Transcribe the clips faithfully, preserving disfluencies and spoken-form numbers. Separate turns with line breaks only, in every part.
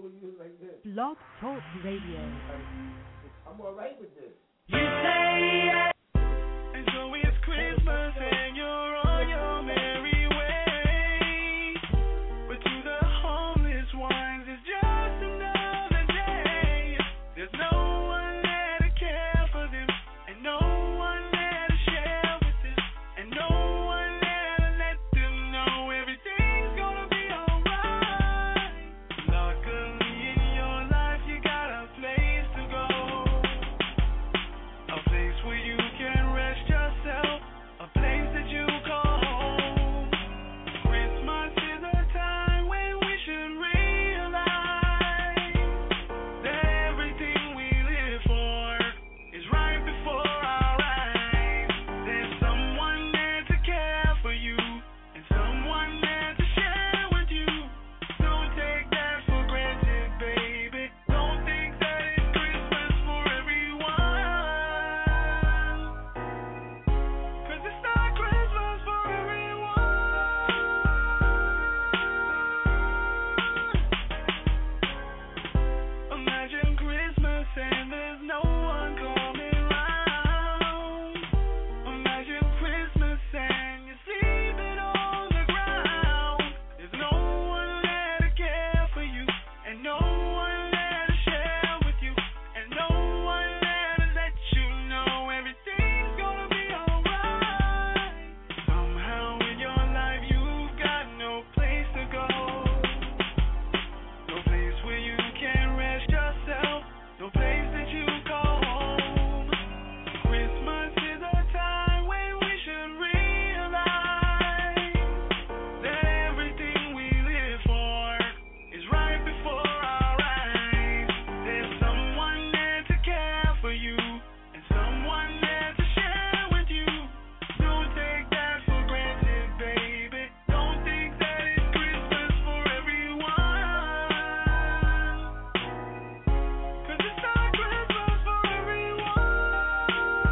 with you like this.
Blog Talk Radio.
I'm all right with this.
You say yes, and so it's Christmas and you're on your merry way. But to the homeless ones, it's just another day. There's no one there to care for them, and no one there to share with them, and no one there to let them know everything's gonna be alright. Luckily in your life, you got a place to go, a place where you can rest yourself, a place that you call home. Christmas is a time when we should realize that everything we live for is right before our eyes. There's someone there to care for you, and someone there to share with you. Don't take that for granted, baby. Don't think that it's Christmas for everyone, 'cause it's not Christmas for everyone. Imagine Christmas and there's no one coming round. Imagine Christmas and you're sleeping on the ground. There's no one there to care for you, and no one there to share with you, and no one there to let you know everything's gonna be alright. Somehow in your life you've got no place to go, no place where you can rest yourself, no place that you call home. Christmas is a time when we should realize that everything we live for is right before our eyes. There's someone there to care for you, and someone there to share with you. Don't take that for granted, baby. Don't think that it's Christmas for everyone, 'cause it's not Christmas for everyone.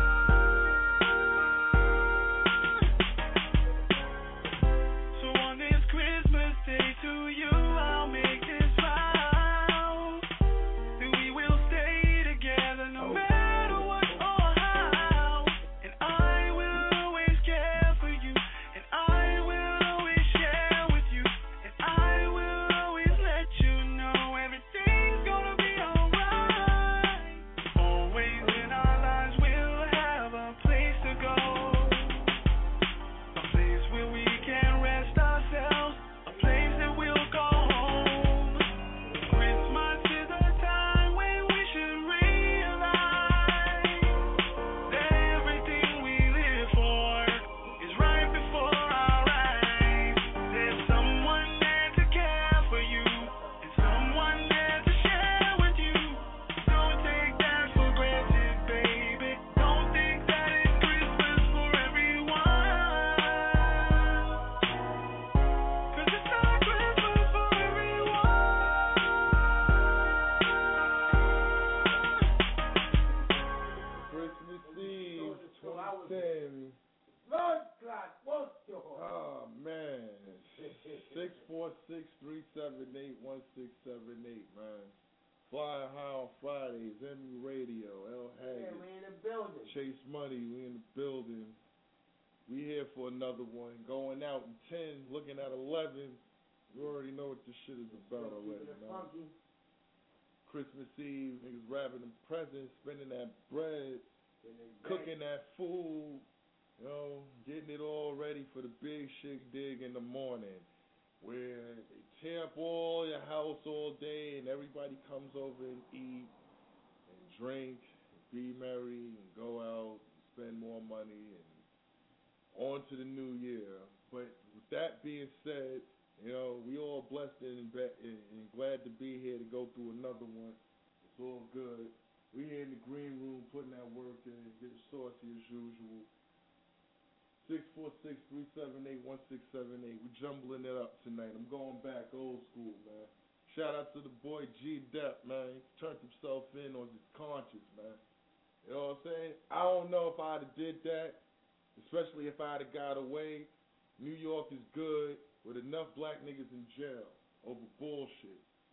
So on this Christmas day to you, I'll make this vow, that we will stay together no matter what or how. And I will always care for you, and I will always share with you, and I will always let you know everything's gonna be alright. Always in our lives we'll have a place to go, a place where we can rest ourselves, a place that we'll call home. Christmas is a time when we should realize that everything we live for is right before our eyes. There's someone there to care for you, and someone there to share with you. Don't take that for granted, baby. Don't think that it's Christmas for everyone, 'cause it's not Christmas for everyone.
Christmas Eve,
So I was-
twenty ten.
Lord God, what's your
Oh man, six four six three seven eight one six seven eight, man. Fly High on Fridays, M U Radio, L
Yeah,
Haggard,
we in the building.
Chase Money, we in the building. We here for another one. Going out in ten, looking at eleven. You already know what this shit is about already,
Keeping it
man.
funky.
Christmas Eve, niggas wrapping them presents, spending that bread,
Getting it
cooking that food, you know, getting it all ready for the big shit dig in the morning, where they tear up all your house all day and everybody comes over and eat and drink, and be merry and go out, and spend more money and on to the new year. But with that being said, you know, we all blessed and, be- and glad to be here to go through another one. It's all good. We here in the green room putting that work in, getting saucy as usual. six four six three seven eight one six seven eight. We jumbling it up tonight. I'm going back old school, man. Shout out to the boy G Dep, man. He turned himself in on his conscience, man. You know what I'm saying? I don't know if I'd have did that, especially if I'd have got away. New York is good with enough black niggas in jail over bullshit.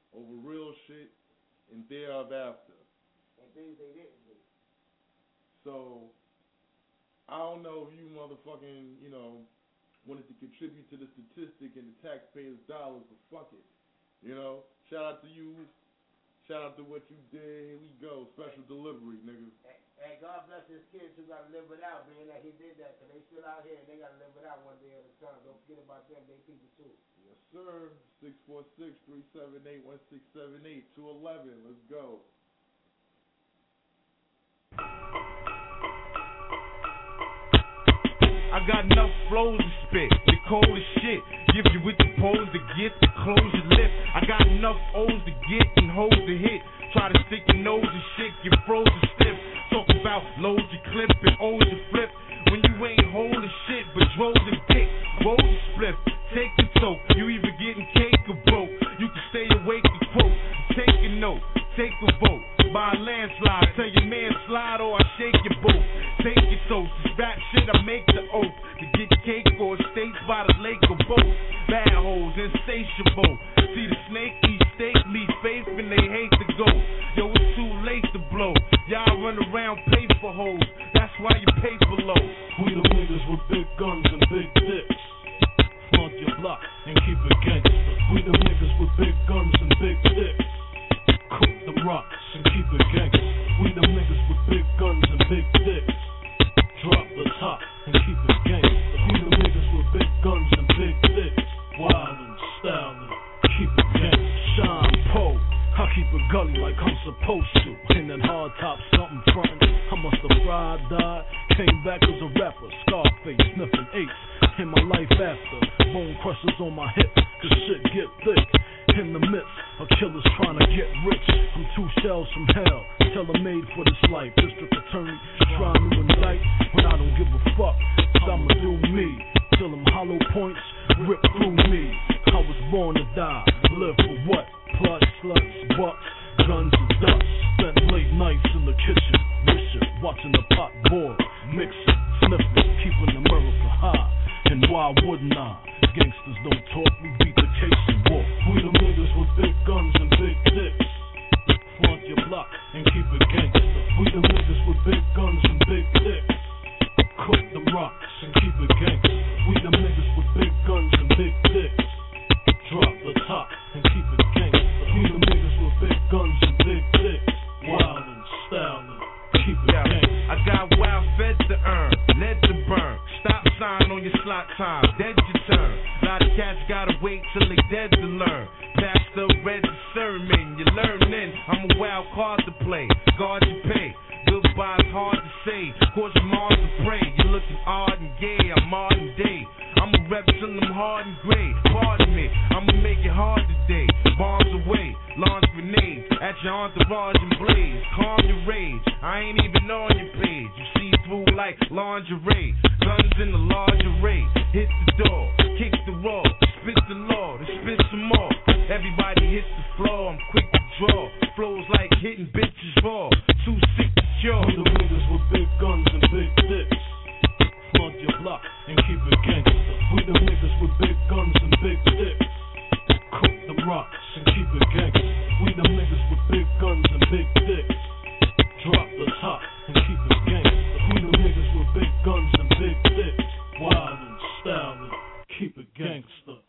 over real shit and thereafter.
And things they didn't do.
So, I don't know if you motherfucking, you know, wanted to contribute to the statistic and the taxpayers' dollars, but fuck it. You know, shout out to you. Shout out to what you did. Here we go. Special hey. delivery, nigga.
Hey, hey, God bless his kids who got to live it out, man, that he did that, because they still out here and they got to live it out one day at a time. Don't forget about them. They people, too.
Yes, sir. six four six, three seven eight, one six seven eight, two one one. Let's go.
I got enough flows to spit, the cold as shit. Give you with the pose to get, to close your lip. I got enough O's to get and hoes to hit. Try to stick your nose and shit, get frozen stiff. Talk about loads you clip and O's you flip. When you ain't holding shit, but droves and dick, rolls and split. Take the toke, you either getting cake or broke. You can stay awake and quote, take a note, take a vote. By a landslide, tell your man slide or I shake your boat. Take your toast, this rap shit I make the oath. To get cake or estates by the lake or boat. Bad hoes, insatiable. See the snake eat steak, leave faith and they hate to go. Yo, it's too late to blow. Y'all run around, pay for hoes. That's why you pay for low.
We the niggas with big guns and big dicks. Flaunt your block and keep it gangster. We the niggas with big guns and big dicks. Cook the rocks and keep it gangster. We the niggas with big guns and big dicks. Drop the top and keep it gangster. We the niggas with big guns and big dicks. Wild and styling, keep it gangster. Sean Poe, I keep it gully like I'm supposed to. In that hard top, something frontin'. I must have fried, died, came back as a rapper. Scarface, sniffing eights. In my life after, bone crushers on my hip, cause shit get thick. In the midst of killers trying to get rich, I'm two shells from hell, tailor-made for this life. District attorney trying to indict, but I don't give a fuck, cause I'ma do me. Till them hollow points rip through me. I was born to die, live for what? Blood, sluts, bucks, guns and dust. Spent late nights in the kitchen, wishing, watching the pot boil, mixing, sniffing, keeping America high. And why wouldn't I? Gangsters don't talk, we beat the case and walk. We the niggas with big guns and big dicks. Flaunt your block and keep it gangster. We the niggas with big guns and big dicks. Cook the rocks and keep it gangster. We the niggas with big guns and big dicks. Drop the top and keep it gangster. We the niggas with big guns and big dicks. Wild and styling, keep it gangster.
I got wild feds to earn, lead to burn. Stop sign on your slot time, dead your turn. A lot of cats gotta wait till they dead to learn. Pass the red sermon, you learning. I'm a wild card to play, guard your pay. Goodbye's hard to say, cause you're Mars to pray. You're looking odd and gay, I'm modern day. I'm a rep till I'm hard and gray. Pardon me, I'ma make it hard today. Bombs away, launch grenades at your entourage and blaze. Calm your rage, I ain't even on your page. You see through like lingerie. Guns in the large array. Hit the door, kick the wall, spit the law, then spit some more. Everybody hits the floor, I'm quick to draw. Flows like hitting bitches raw. Too sick to cure.
We the niggas with big guns and big dicks. Flaunt your block and keep it gangster. We the niggas with big guns and big dicks. Cook the rocks and keep it gangster. We the niggas with big guns and big dicks. Drop the top and keep it gangster. We the niggas with big guns and big dicks. Wild and styling, keep it gangster.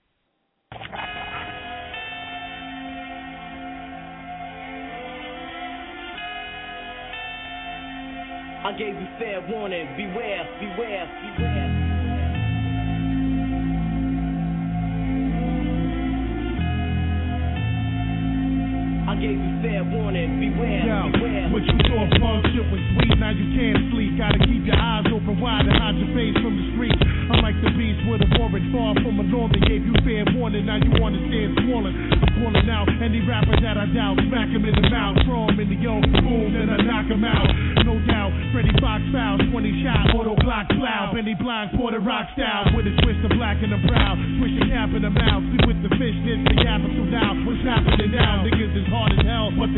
I gave you fair warning, beware, beware, beware. I gave you fair warning, beware,
Yo,
beware.
what you thought punk shit was sweet, now you can't sleep. Gotta keep your eyes open wide and hide your face from the streets. I'm like the beast with a warrant far from a norm. They gave you fair warning, now you understand swollen. I'm calling out any rapper that I doubt. Smack him in the mouth, throw him in the yoke, boom, then I knock him out. No doubt, Freddie Fox fouls, twenty shot, auto block plow. Benny Blind, Porter Rock style, with a twist of black in the brow. Swish the cap in the mouth, sleep with the fish, this the yap until now. What's happening now? Niggas is hard as hell, but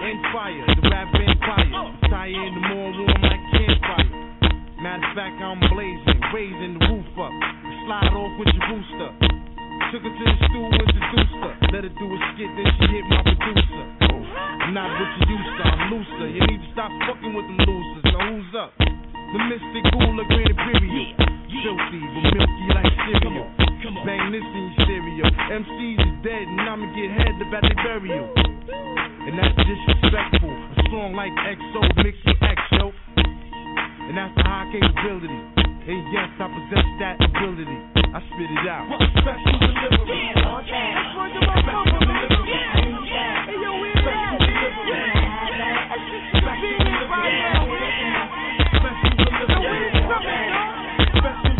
and fire, the rap empire. Tire in the morning warm like campfire. Matter of fact, I'm blazing, raising the roof up. Slide off with your rooster. Took her to the stool, introduced her. Let her do a skit, then she hit my producer. I'm not what you used to, I'm looser. You need to stop fucking with them losers. Now who's up? The mystic Gula Grand Imperial. Filthy, but milky like cereal. Bang this in your stereo. M Cs is dead, and I'ma get head about their burial. And that's disrespectful. A song like X O mixed with X, yo. And that's the high capability. And yes, I possess that ability. I spit it out. Special delivery. Yeah, all that. That's what you want from me. Yeah. Hey, yo, we're back. Yeah. Special delivery. Special delivery. Special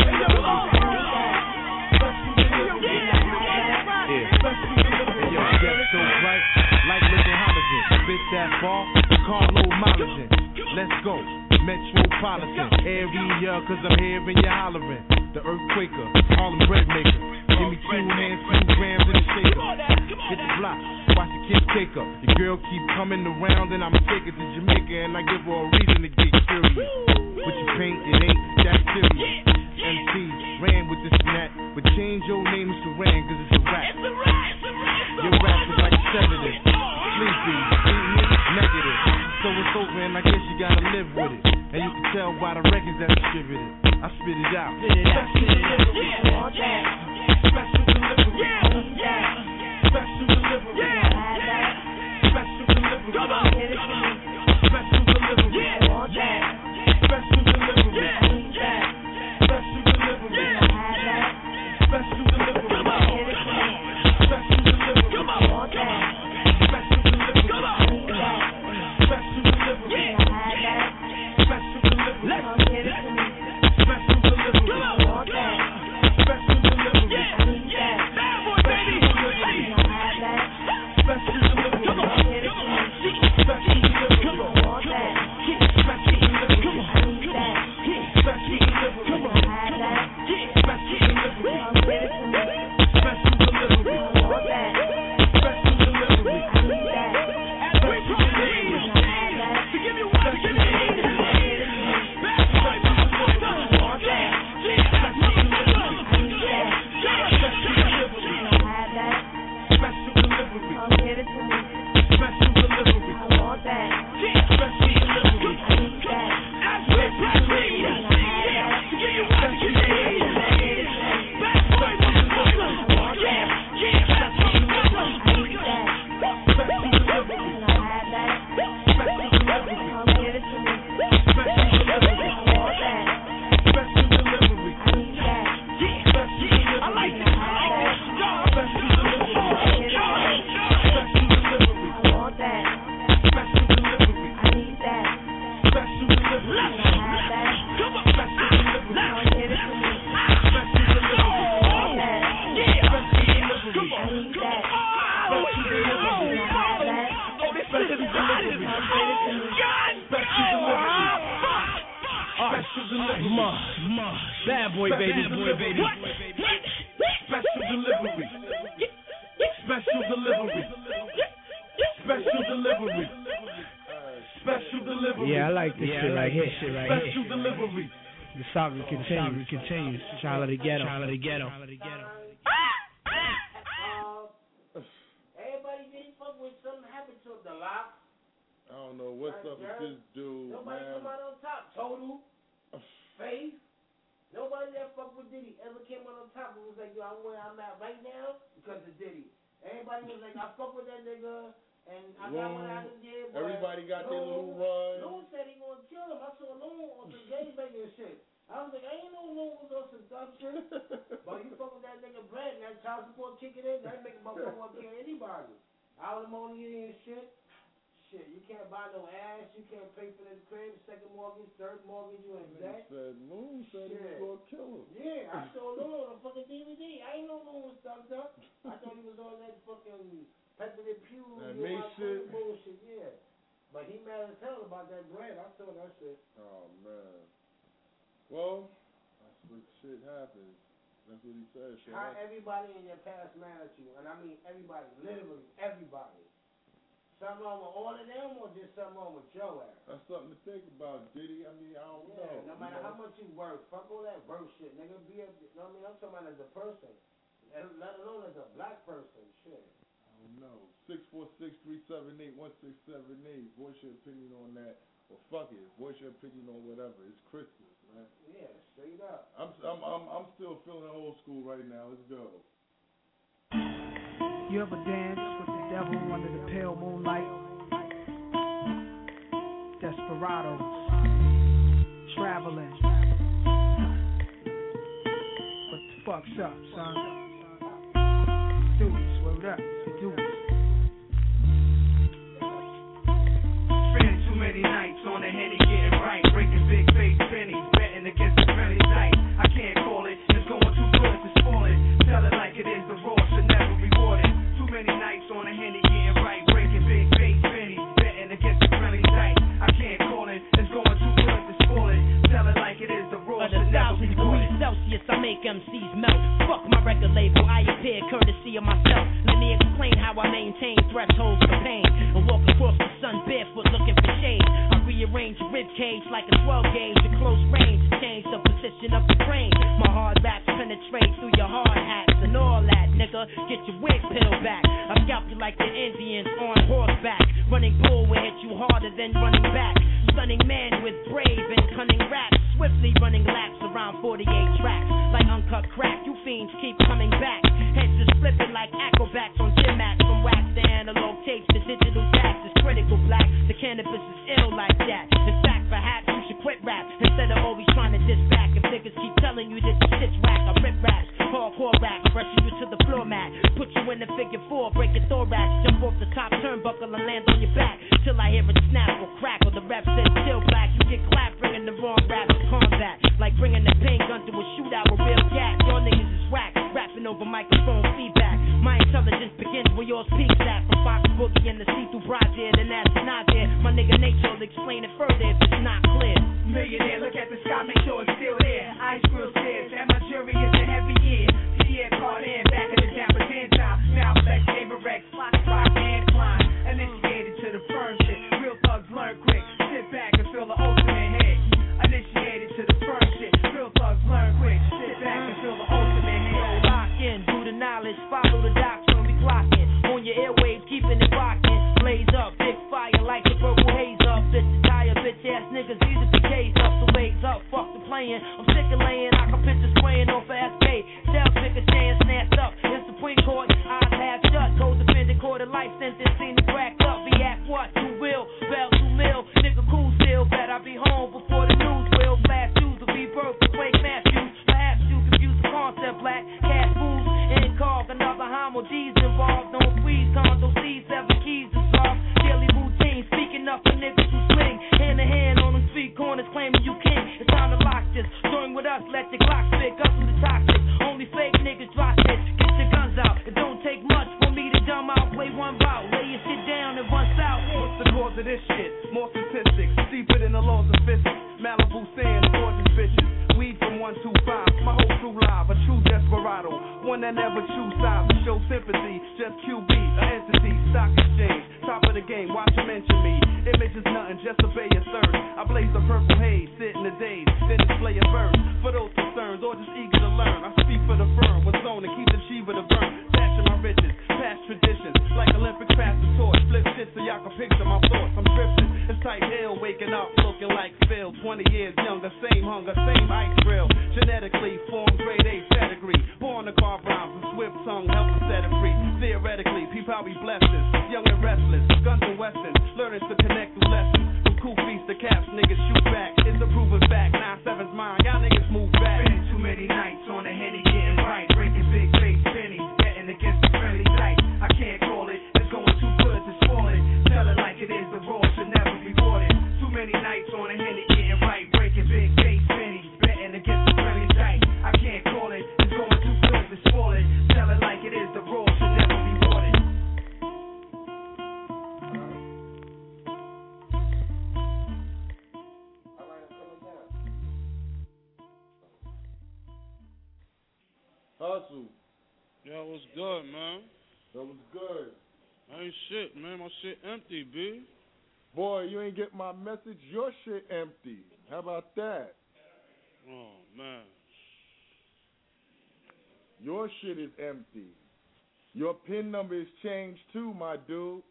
delivery. Yo, get so bright, like little halogen. Spit that ball, Carlo Molligen. Let's go. Metropolitan area, cause I'm hearing you hollering. The earthquaker, Harlem bread maker. Give me two hands, two grams in the shaker. Hit the block, watch the kids take her. Your girl keep coming around and I'ma take her to Jamaica and I give her a reason to get curious. What you paint, it ain't that serious. M C ran with this and that, but change your name to Saran cause it's a rap. Your rap is like a sedative. Sleepy, negative. So it's over and I guess you gotta live with it. And you can tell by the records that distributed. I spit it out. Spit it out. Spit it out. Yeah. All that. Special delivery. Yeah. Yeah. Special delivery. Yeah. Special delivery. Come on. Special delivery. Yeah. All that. Special delivery. Yeah. Special delivery. Yeah. Special delivery. Come on. Special delivery. Come on. All that. Special delivery. Come on. Special delivery. Yeah. Special delivery. Let's get it. Special delivery. Come on. All that. Special delivery. Yeah. Bad boy, baby. Special delivery. Come on. Special delivery. Come on. All that. Special delivery. Come on. Special delivery. Come on. Special delivery. Special delivery. All that. Special delivery. As we proceed to give you what you need. Bad boy, bad boy, all that. Special delivery. Special delivery. Special delivery. Special delivery. All that. Special delivery. As we proceed to give you what you need. Bad boy, bad boy, all that. Special delivery. Special delivery. Special delivery. Special delivery. All that. Special delivery. I like that. Special delivery. Special delivery. All that. Special delivery. I need that. Special delivery. Come on. Special delivery. Special delivery. All that. Special delivery. Come on. I need that. Special delivery. Oh, this shit is hot. God. Special delivery. Special delivery. Ma, ma. Bad boy, baby. Boy, baby. Special delivery. Special delivery. Special delivery. Special delivery.
Yeah, I like this
Yeah,
shit
I
right
like
here.
this shit right
Special
here.
delivery. The saga continues. continues. Child of the ghetto. Child of the ghetto.
Uh, everybody really fuck with something happened to the lock.
I don't know what's up with this dude,
Nobody
man.
come out on top. Total. Faith. Nobody that fuck with Diddy ever came out on top and was like, yo, I'm where I'm at right now because of Diddy. Everybody was like, I fuck with that nigga and I got what I did. But
Everybody got their little
Lou-
run.
Lou said he gonna kill him. I saw Lou on some gangbanging shit. I was like, I ain't know Lou was on some dumb shit. But you fuck with that nigga Brad and that child support kicking in, that make a motherfucker want to kill anybody. Alimony and shit. Shit, you can't buy no ass, you can't pay for the crib, second mortgage, third mortgage, you in debt.
Said Moon said he was gonna kill him.
Yeah, I saw Lou on a fucking D V D. I ain't know Lou was thumbed up. I thought he was on that fucking Pepper the Pew
That
you know,
Mace shit.
bullshit, yeah. But he mad as hell about that bread. I saw that shit.
Oh man. Well, that's what shit happens. That's what he said. Shit
How
happens.
everybody in your past mad at you, and I mean everybody, literally everybody. Something wrong with all of them or just something wrong with your ass?
That's something to think about, Diddy. I mean, I don't
yeah,
know.
No matter
you know?
how much you work, fuck all that work shit, nigga. Be a, you know what I mean? I'm talking about as a person, let alone as a black person, shit.
I don't know. six four six, three seven eight, one six seven eight. Voice your opinion on that. Or fuck it. Voice your opinion on whatever. It's Christmas, man.
Yeah, straight up.
I'm I'm I'm, I'm still feeling old school right now. Let's go.
You ever dance with the devil under the pale moonlight? Desperados, traveling. What the fuck's up, son? Dudes, word up, you dudes.
Spend too many nights on the Henny getting right, breaking big face pennies, betting against the friendly dice. I can't call it, it's going too good to spoil it. Tell it like it is, the raw should never be rewarded. Too many nights on the Henny getting right, breaking big face pennies, betting against the friendly dice. I can't call it, it's going too good to spoil it. Tell it like it is, the raw should never be rewarded.
Celsius, I make M Cs melt. Fuck my record label, I appear courtesy of myself. Let me explain how I maintain thresholds for pain and walk across the sun barefoot looking for shade. I rearrange your rib cage like a twelve gauge at close range, change the position of the brain. My hard raps penetrate through your hard hats and all that, nigga. Get your wig peeled back. I scalp you like the Indians on horseback. Running bull will hit you harder than running back. Stunning man with brave and cunning raps, swiftly running laps around forty-eight tracks. Like uncut crack, you fiends keep coming back. Heads just flipping like acrobats on gym mats. From wax to analog tapes to digital tax is critical black. The cannabis is ill like that. In fact, perhaps you should quit rap instead of always trying to diss back. If niggas keep telling you that the shit's whack, I rip raps, hardcore rap, rushing you to the floor mat. Put you in the figure four, break your thorax, jump off the top turnbuckle and land on your back till I hear it snap or crack or the rep says still black. You get clapped bringing the wrong rap to combat, like bringing the pain gun to a shootout with real gas. Your niggas is whack, rapping over microphone feedback. My intelligence begins where yours peaks at. From Fox Boogie and the see-through Brazil, then that's not there. My nigga Nature will explain it further if it's not clear.
Millionaire, look at the sky, make sure it's still there. Ice grill stairs, and my jury is a heavy year. Pierre Cardin, back in the down for ten time. Now flex, Averex, rock, and climb. Initiated to the firm shit. Real thugs learn quick. Sit back and feel the ultimate hit. Initiated to the firm shit. Real thugs learn quick. Sit back and feel the ultimate hit.
Lock in, do the knowledge, follow the doctrine, we clocking. On your airwaves, keeping it rocking. Blaze up, big fire like the purple haze up. Bitch, tired, bitch ass niggas, these are the K's up, the waves up, fuck the playing. I'm sick of laying, I can picture spraying off of S K. Sales picker staying snatched up. In Supreme Court, eyes half shut. Co-defendant, court of life sentence, seen the crack up. Be at what? Two will, bell, two mil. Nigga cool still, bet I be home before the news will. Flash shoes will be birth, persuade Matthews. Perhaps you confuse the concept, black cat fools. And carve another homo G's involved. Don't squeeze, condo C's, seven keys dissolved. Daily routine, speaking up for niggas who sling. Hand to hand on them street corners, claiming you king. It's time to lock this. Join with us, let your clock spit. Up through the toxic. Only fake niggas drop shit. Get your guns out. It don't take much for me to dumb out. Play one bout, lay your shit down and one south.
What's the cause of this shit? More statistics, deeper than the laws of physics. Malibu sand, gorgeous bitches. Weed from one two five, my whole crew live. A true desperado, one that never choose sides to show sympathy. Just Q B, an entity, stock exchange. Top of the game, watch you mention me. Image is nothing, just obey your third. I blaze the purple haze, sit in the days, then display a verse. For those concerned, or just eager to learn, I speak for the firm, with zone to keep the chiva to burn. Stashing my riches, past traditions, like Olympics past the torch. Flip shit so y'all can picture my thoughts. I'm drifting, it's tight hill, waking up, looking like Phil. twenty years younger, same hunger, same ice grill. Genetically formed grade A pedigree. Born to carve rhymes, a swift tongue, help to set it free. Theoretically, peep how we bless this. Young and restless, guns and westerns, learning to connect through lessons. From cool feast to caps, niggas shoot back. It's a proven fact, nine seven's mine, y'all niggas move back. Spend too many nights on the Henny getting right, breaking big face pennies, betting against the friendly dice. I can't call it, it's going too good to spoil it. Tell it like it is, the raw should never be rewarded. Too many nights on the Henny getting right, breaking big face pennies, betting against the friendly dice. I can't call it, it's going too good to spoil it. Tell it like it is, the raw should never be rewarded.
Hustle.
Yo, what's good, man?
That was good.
Ain't shit, man. My shit empty, B.
Boy, you ain't get my message. Your shit empty. How about that?
Oh, man.
Your shit is empty. Your PIN number is changed too, my dude.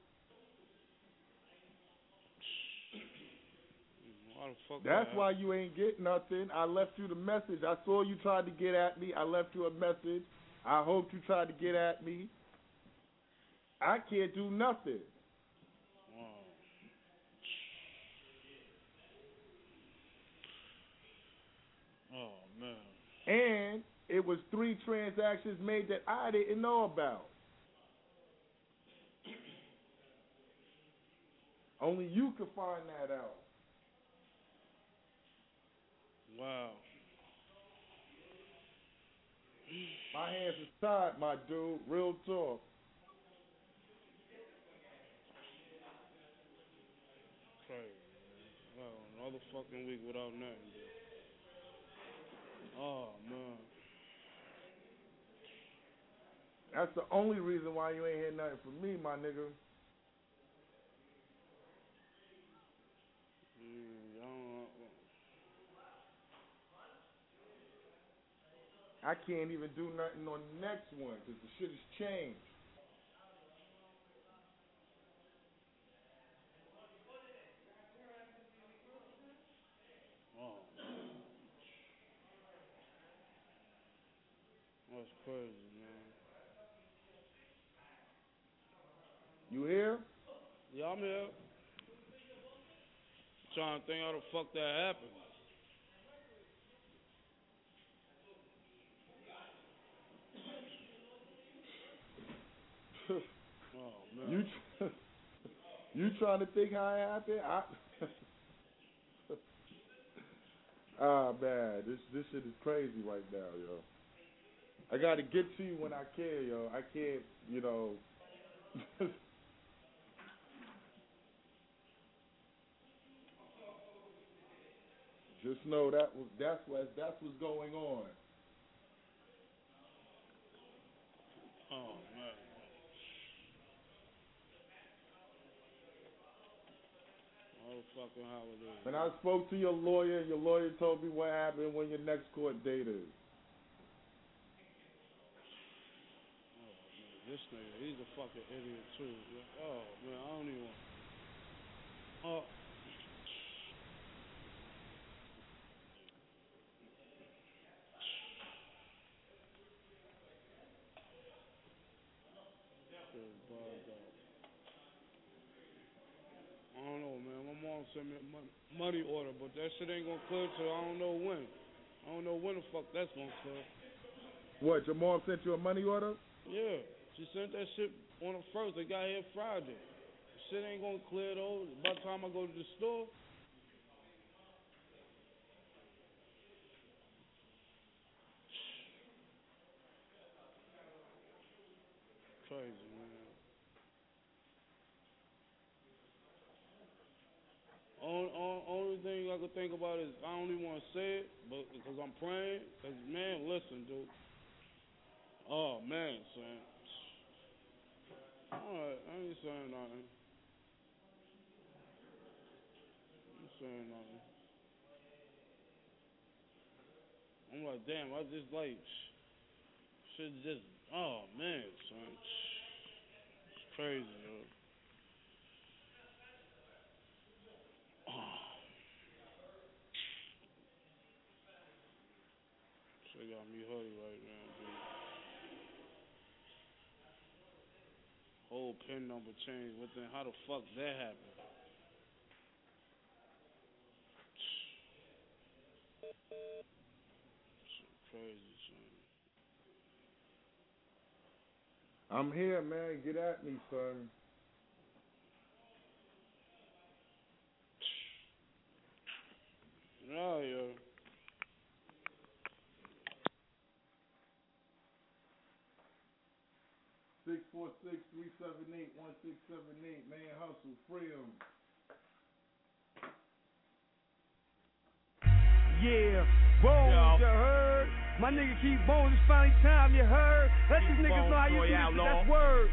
Why the fuck
That's
that
why you ain't get nothing. I left you the message. I saw you tried to get at me. I left you a message. I hope you tried to get at me. I can't do nothing.
Wow. Oh, man.
And it was three transactions made that I didn't know about. Only you could find that out.
Wow.
My hands are tied, my dude. Real talk.
Crazy, man. Well, another fucking week without nothing, dude. Oh, man.
That's the only reason why you ain't hear nothing from me, my nigga.
Mm, I don't know.
I can't even do nothing on the next one because the shit has changed.
Oh, that's crazy, man.
You here?
Yeah, I'm here. Trying to think how the fuck that happened. Oh, man.
You tr- you trying to think how it happened? I Ah, man, this this shit is crazy right now, yo. I gotta get to you when I can, yo. I can't, you know. Just know that was that's what that's what's going on.
Oh, man. Oh, fucking how it is.
When I spoke to your lawyer, your lawyer told me what happened when your next court date is.
Oh, man, this nigga, he's a fucking idiot, too. Oh, man, I don't even want... Oh. I don't know, man. My mom sent me a mon- money order, but that shit ain't gonna clear till I don't know when. I don't know when the fuck that's gonna clear.
What, your mom sent you a money order?
Yeah, she sent that shit on the first. They got here Friday. Shit ain't gonna clear though. By the time I go to the store. Crazy, man. Only, only, only thing I could think about is I don't even want to say it, but because I'm praying. Cause man, listen, dude. Oh man, son. All right, I ain't saying nothing. I ain't saying nothing. I'm like, damn. I just like shit. Just oh man, son. It's crazy, yo. Shit got me hoodie right now, dude. Whole pin number changed. What the? How the fuck that happened? Shit crazy, son.
I'm here, man. Get at me, son.
Yeah, yo.
six four six, three seven eight, one six seven eight. Man, hustle. Free him.
Yeah, Bones, you heard? My nigga Keith Bones, it's finally time, you heard? Let these niggas know how you do this, that's word.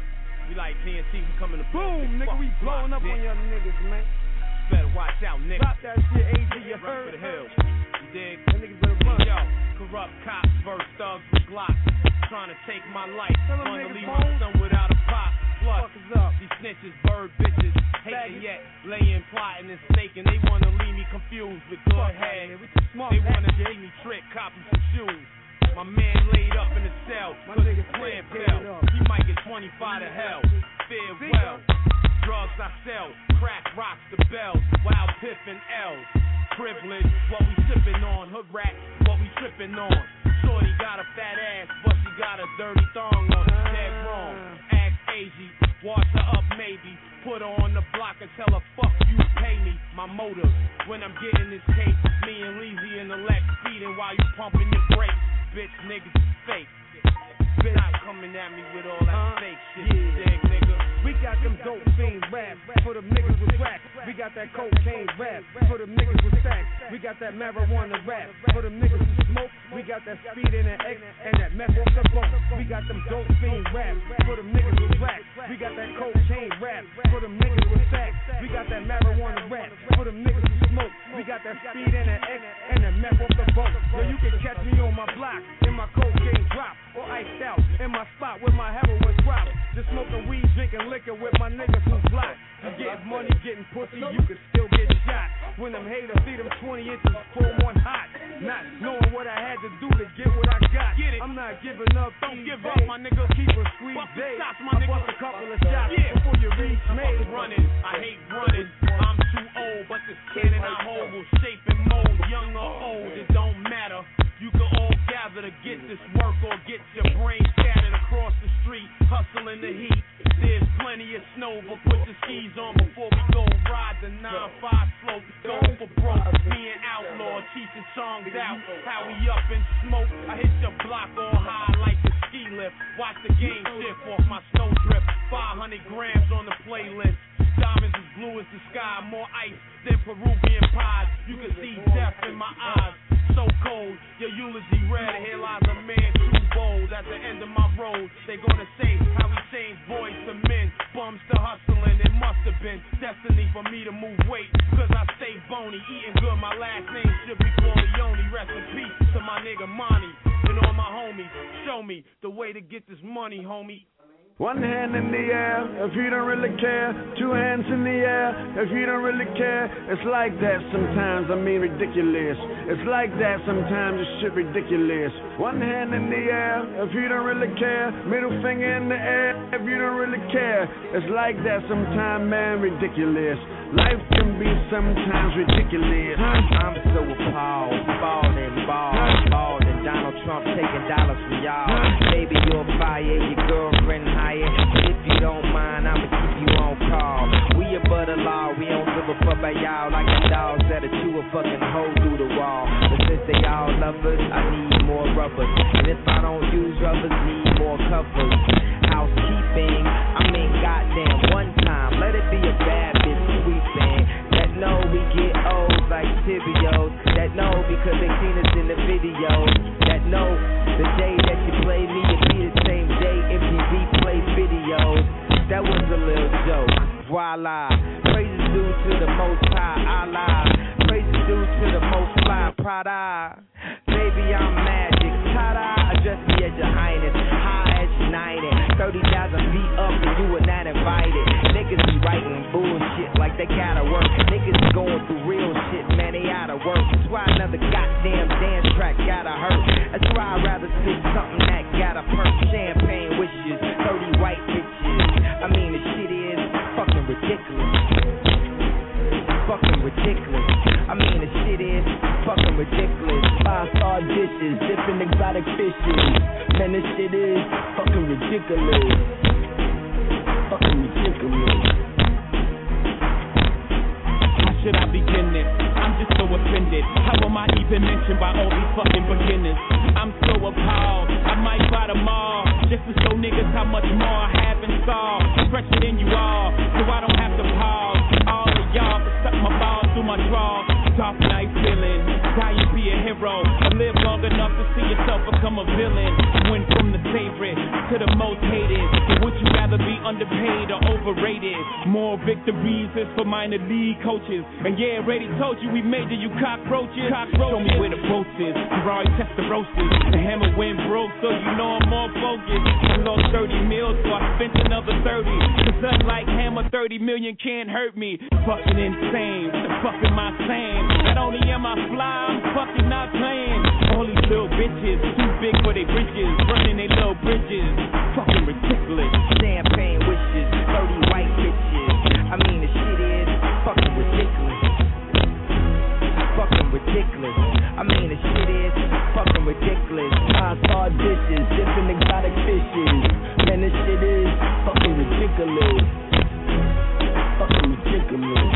We like T N T, we coming to
boom, nigga, we blowing up on your niggas, man.
Better watch out, nigga.
Drop that shit, A G, you heard?
For the hill. You dig? That
niggas better run.
Yo, corrupt cops versus thugs with Glocks. Trying to take my life. Wanna leave my son without a pop. Plus, these snitches, bird bitches, hating yet, laying, plotting, and staking. They wanna leave me confused with good head. They wanna see me trick, copy some shoes. My man laid up in the cell, cause his plan fell. He might get twenty-five to hell. Farewell. Drugs I sell, crack rocks the bells, wild piff and L's. Privilege, what we sippin' on, hood rat, what we trippin' on. Shorty got a fat ass, but she got a dirty thong on. Dead wrong. Ask Azy, wash her up maybe. Put her on the block and tell her fuck you, pay me. My motive when I'm getting this cake. Me and Leezy in the Lex speeding while you pumping your brakes. Bitch niggas is fake. Bitch not coming at me with all that uh, fake shit, yeah. Dig, nigga.
We got them dope fiend raps for the niggas with racks. We got that cocaine rap for the niggas with stacks. We got that marijuana rap for the niggas who smoke. We got that speed in the X and that meth off the boat. We got them dope fiend raps for the niggas with racks. We got that cocaine rap for the niggas with stacks. We got that marijuana rap for the niggas who smoke. We got that speed in the X and that meth off the boat. So you can catch me on my block in my cocaine drop or iced out in my spot with my heroin drop. Just smoking weed, drinking liquor with my niggas who block. You get money, getting pussy, you can still get shot. When them haters see them twenty inches, chrome one hot. Not knowing what I had to do to get what I got.
Get it.
I'm not giving up.
Don't give up, my nigga.
Keep a sweet day.
Shots, my
I
nigga.
bust a couple of shots
yeah.
before you reach me.
Running, I hate running. I'm too old, but this cannon I hold will shape and mold. Young or old, it don't matter. You can all gather to get this work or get your brain scattered across the street, hustling the heat. There's plenty of snow, but put the skis on before we go ride the nine five slope. Going for broke, being outlaw, teaching songs out. How we up in smoke. I hit your block all high like the ski lift. Watch the game shift off my snow drift. five hundred grams on the playlist. Diamonds as blue as the sky, more ice than Peruvian pies. You can see death in my eyes. So cold, your eulogy read. Here lies a man too bold. At the end of my road, they gonna say how we changed boys to men, bums to hustling. It must have been destiny for me to move weight, cause I stay bony, eating good. My last name should be Corleone. Rest in peace to my nigga Monty and all my homies. Show me the way to get this money, homie.
One hand in the air if you don't really care. Two hands in the air if you don't really care. It's like that sometimes, I mean ridiculous. It's like that sometimes, it's shit ridiculous. One hand in the air if you don't really care. Middle finger in the air if you don't really care. It's like that sometimes, man, ridiculous. Life can be sometimes ridiculous.
I'm so appalled, ballin', ball, ballin'. Donald Trump taking dollars from y'all. Baby, you're fire, your girlfriend hired. If you don't mind, I'ma keep you on call. We above the law, we don't give a fuck about y'all. Like the dogs that'll chew a fucking hole through the wall. But since they all lovers, I need more rubbers. And if I don't use rubbers, need more covers. Housekeeping, I mean goddamn one time. Let it be a bad bitch sweeping. That know we get old like tibios. That know because they seen us in the videos. That know the day that you play me, it be the same day M T V play videos. That was a little joke. Voila. Praises due to the most high Allah. Praises due to the most fly Prada. Baby, I'm magic. Ta-da. Address me as your highness. High as united. thirty thousand feet up and you were not invited. Niggas be writing bullshit like they gotta work. Niggas be going through real shit, man, they outta work. That's why another goddamn dance track gotta hurt. That's why I'd rather spit something that gotta perk. Champagne wishes, thirty white bitches. I mean, the shit is fucking ridiculous. Fucking ridiculous. I mean, the shit is fucking ridiculous. Five-star dishes, different exotic fishes. Man, this shit is fucking ridiculous. Fucking ridiculous.
How should I begin this? I'm just so offended. How am I even mentioned by all these fucking beginners? I'm so appalled. I might buy them all just to show niggas how much more I have in store. Fresher than you all, so I don't have to pause. All of y'all can suck my balls through my drawers. Soft night feeling, how you be a hero. I lived long enough to see yourself become a villain. Went from the favorite to the most hated. But would you rather be underpaid or overrated? More victories is for minor league coaches. And yeah, already told you we made it, you cockroaches. cockroaches. Show me where the boat is. Ferrari test the roasters. The hammer went broke, so you know I'm more focused. I lost thirty mil, so I spent another thirty. Cause unlike hammer, thirty million can't hurt me. Fucking insane. What the fuck am I saying? Not only am I fly, I'm fucking not playing. All these little bitches, too big for their bridges. Running they little bridges. Fucking ridiculous.
Champagne wishes, thirty white bitches. I mean the shit is fucking ridiculous. Fucking ridiculous. I mean the shit is fucking ridiculous. Five-star dishes, different exotic fishes. Man, this shit is fucking ridiculous. Fucking ridiculous.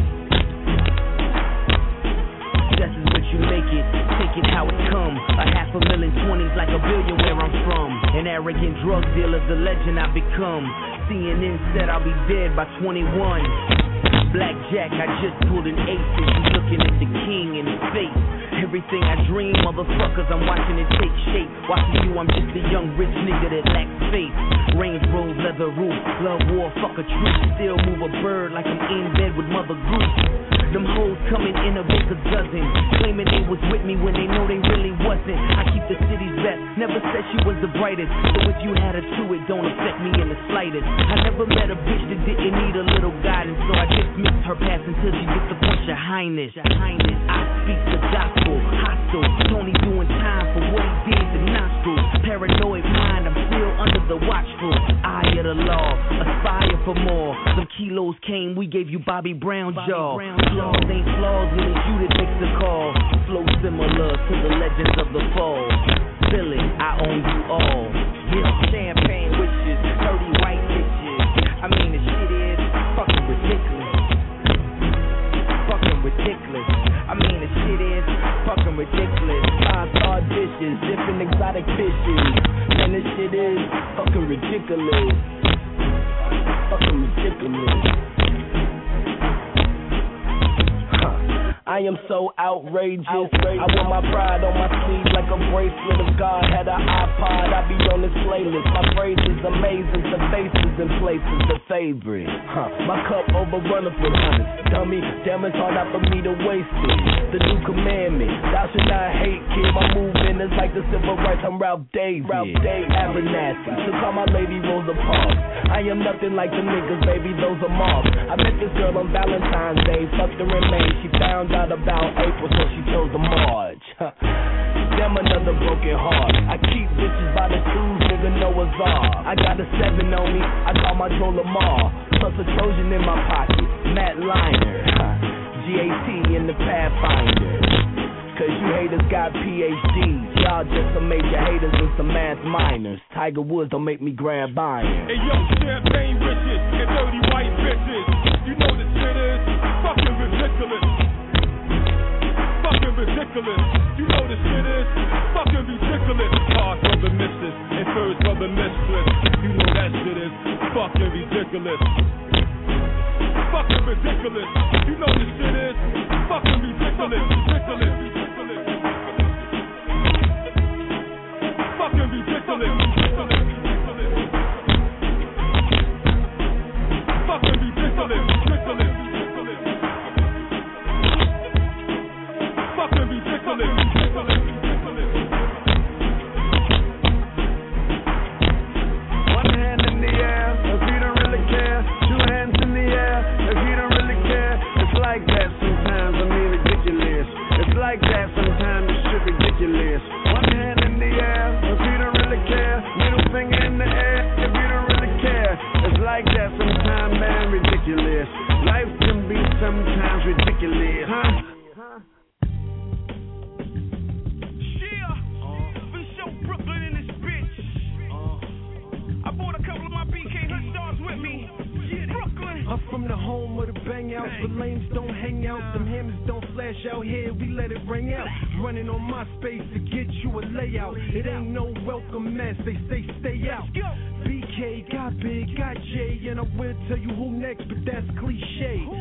Just is what you make it, take it how it come. A half a million twenties like a billion where I'm from. An arrogant drug dealer, the legend I become. C N N said I'll be dead by twenty-one. Blackjack, I just pulled an ace. You looking at the king in his face. Everything I dream, motherfuckers, I'm watching it take shape. Watching you, I'm just a young rich nigga that lacks faith. Range Rover, leather roof, love war, fuck a truth. Still move a bird like I'm in bed with Mother Goose. Them hoes coming in a big a dozen, claiming they was with me when they know they really wasn't. I keep the city's best, never said she was the brightest. So if you had her to it, don't affect me in the slightest. I never met a bitch that didn't need a little guidance, so I dismissed her past until she disappoints your highness. Your highness, I speak the gospel, hostile. Tony doing time for what he did to nostrils. Paranoid mind, I'm still under the watchful eye of the law. Aspire for more. Some kilos came, we gave you Bobby Brown jaw. Flaws ain't flaws when it's you that makes the call. Flow similar to the legends of the fall. Feel it, I own you all. Yeah, champagne wishes, thirty white bitches. I mean the shit is fucking ridiculous. Fucking ridiculous. I mean the shit is fucking ridiculous. Five-star dishes, different exotic fishes. Man, this shit is fucking ridiculous. Fucking ridiculous. I am so outrageous. outrageous. I wear my pride on my sleeve like a bracelet of God. Had an iPod, I be on this playlist. My phrases amazing, the faces and places, the favorite. Huh. My cup overrunneth with honey. Dummy, damn it's hard out for me to waste it. The new commandment, thou should not hate, kid. My movement is like the civil rights. I'm Ralph David, Ralph David Abernathy. So call my lady Rosa Parks. I am nothing like the niggas, baby, those are marks. I met this girl on Valentine's Day, fucked her in May. She found out about April, so she chose the March. Damn, another broken heart. I keep bitches by the twos, nigga Noah's Ark. I got a seven on me, I call my Joe Lamar. Plus a Trojan in my pocket, Matt Liner. G A T in the Pathfinder. Cause you haters got P H Ds. Y'all just some major haters and some math minors. Tiger Woods don't make me grab iron.
Hey yo, champagne riches and dirty white bitches. You know the shit is fucking ridiculous. Fucking ridiculous. You know the shit is fucking ridiculous. Hard for the missus and first for the mistress. You know that shit is fucking ridiculous. Fucking ridiculous. You know the shit is fucking ridiculous. Ridiculous. Fucking ridiculous. Ridiculous. Fucking ridiculous. Ridiculous. Fucking ridiculous. Ridiculous.
One hand in the air if you don't really care. Two hands in the air if you don't really care. It's like that sometimes, I mean ridiculous. It's like that sometimes, it's shit ridiculous. One hand in the air if you don't really care. Middle finger in the air if you don't really care. It's like that sometimes, man, ridiculous. Life can be sometimes ridiculous, huh?
I'm from the home of the bang outs, but lanes don't hang out. Them hammers don't flash out here, we let it ring out. Running on my space to get you a layout. It ain't no welcome mess, they say stay out. B K got big, got J, and I will tell you who next, but that's cliche.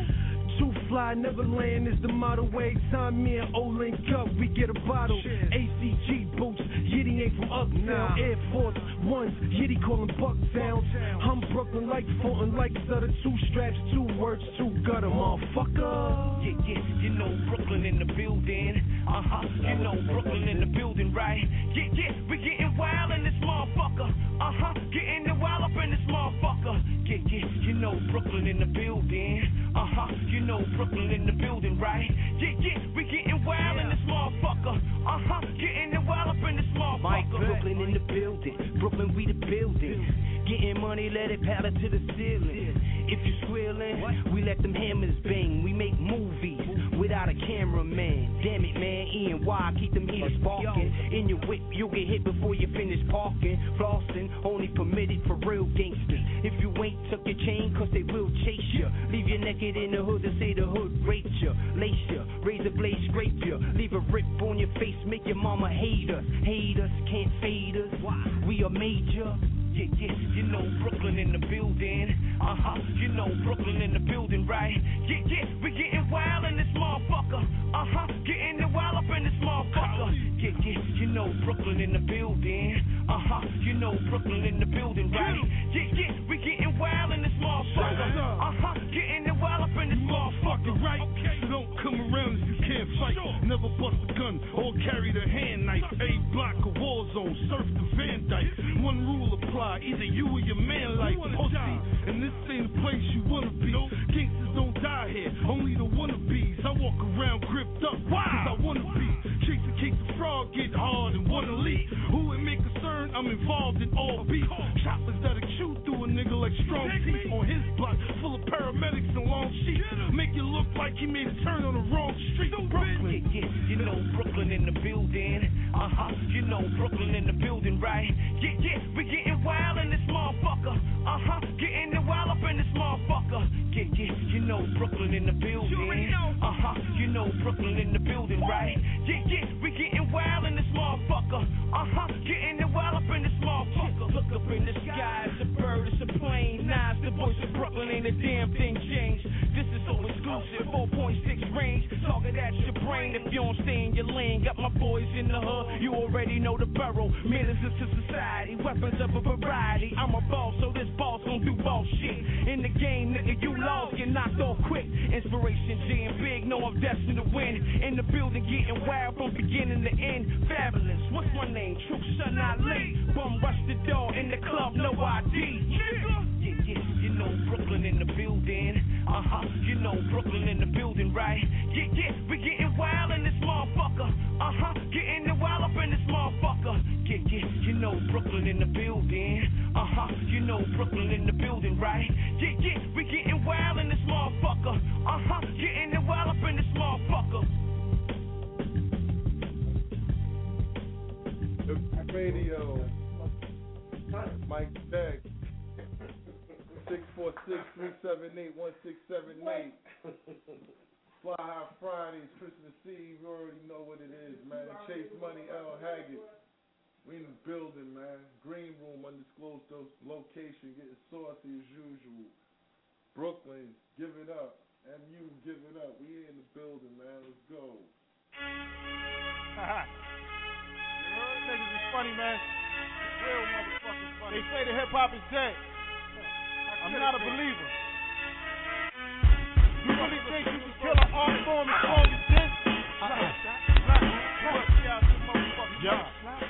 Too fly, never land is the motto. Every time me and O link up, we get a bottle. A C G boots, Yiddy ain't from uptown. Nah. Air Force Ones, Yiddy callin' Bucktown. I'm Brooklyn like Fulton, like Sutter. Two straps, two words, two gutter, motherfucker.
Yeah, yeah, you know Brooklyn in the building. Uh huh, you know Brooklyn in the building, right? Yeah, yeah, we getting wild in this motherfucker. Uh huh, getting the wild up in this motherfucker. Yeah, yeah, you know Brooklyn in the building. Uh huh, you know Brooklyn in the building, right? Yeah, yeah, we getting wild in this motherfucker. Uh huh, getting the wild up in this motherfucker.
Mike, Brooklyn in the building. Brooklyn, we the building. Getting money, let it paddle to the ceiling. If you squealing, we let them hammers bang. We make movies without a cameraman. Damn it, man, E and Y, keep them heaters sparking. In your whip, you'll get hit before you finish parking. Flossing, only permitted for real gangsters. If you ain't tuck your chain, cause they will chase you. Leave you naked in the hood to say the hood raped you. Lace you, razor blade scrape you. Leave a rip on your face, make your mama hate us. Hate us, can't fade us. We are major. Yeah, yeah, you know Brooklyn in the building. Uh huh, you know Brooklyn in the building, right? Yeah, yeah, we getting wild in this motherfucker. Uh huh, getting the wild up in this motherfucker. Yeah, yeah, you know Brooklyn in the building. Uh huh, you know Brooklyn in the building, right? Yeah, yeah, we getting wild in this motherfucker. Uh huh, getting the wild up in this motherfucker,
right? So don't come around if you can't fight. Never bust a gun or carry the hand knife. A block of war zone, surf the Van Dyke. One rule apply. Either you or your man like pussy, and this ain't the place you wanna be. Gangsters don't die here, only the wannabes. I walk around gripped up, cause I wanna be. Chase in case the frog get hard and wanna leave. Who it may concern, I'm involved in all beef. Choppers that'll chew through a nigga like strong teeth. On his block, full of paramedics and long sheets. Make it look like he made a turn on the wrong street. Brooklyn,
yeah, yeah, you know Brooklyn in the building. Uh huh, you know Brooklyn in the building, right? Yeah, yeah, we getting wild in this motherfucker. Uh huh, getting the wild up in this motherfucker. Yeah, yeah, you know Brooklyn in the building. Uh huh, you know Brooklyn in the building, right? Yeah, yeah, we getting wild in this motherfucker. Uh huh, getting the wild up in this motherfucker. Look up in the sky, it's a bird, it's a plane. Nah, it's the voice of Brooklyn, ain't a damn thing changed. This is so exclusive, four point six range. Target at your brain if you don't stay in your lane. Got my boys in the hood, you already know the borough. Menaces to society, weapons of a variety. I'm a boss, so this boss gon' do boss shit. In the game, nigga, you lost, get knocked off quick. Inspiration jam big, know I'm destined to win. In the building, getting wild from beginning to end. Fabulous, what's my name? True Son Ali. Bum rush the door in the club, no I D. Yeah, yeah, you know Brooklyn in the building. Uh huh, you know Brooklyn in the building, right? Yeah, yeah, we getting wild in this motherfucker. Uh huh, getting the wild up in this motherfucker. Yeah, yeah, you know Brooklyn in the building. Uh huh, you know Brooklyn in the building, right? Yeah, yeah, we getting wild in this motherfucker. Uh huh, getting the wild up in this motherfucker.
The radio, Mike Beck. six four six, three seven eight, one six seven eight. Fly High Fridays, Christmas Eve, you already know what it is, man. Chase Money, L. Haggett. We in the building, man. Green room, undisclosed location, getting saucy as usual. Brooklyn, give it up. M U, give it up. We in the building, man. Let's go.
You heard? Niggas is funny, man. Real motherfucking funny. They say the hip hop is dead. I'm not a believer. You really think you can kill an art form as strong as this? Yeah.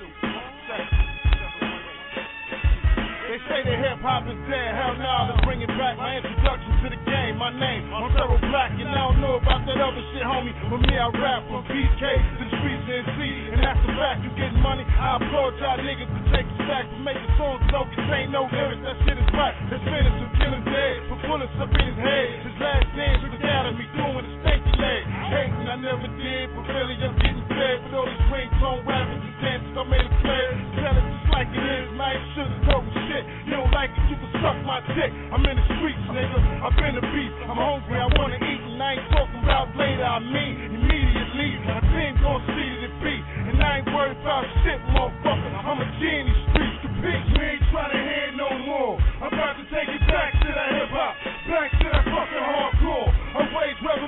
They say the hip hop is dead. Hell no, let's bring it back. My introduction to the game. My name, I'm Thorough Black, and I don't know about that other shit, homie. But me, I rap from P K to the streets and C, and that's the fact. You getting money? I applaud y'all niggas for taking stacks, for making songs that don't contain no lyrics. That shit is right. Let's finish with killing dead, for bullets up in his head. His last dance with the academy, doing the stanky leg. Hating I never did, but really I'm getting fed with all these ringtone rappers and dances. I made it clear. Tell it just like it is, man. You should've told me shit. You don't like it, you can suck my dick. I'm in the streets, nigga. I've been the beast. I'm hungry, I wanna eat, and I ain't talking about later. I mean immediately. My team gon' see that it be, and I ain't worried about shit, motherfucker. I'm a G in these streets. The bitch, we ain't tryna hear no more. I'm about to take it back to that hip hop, back to that fucking hardcore. I wage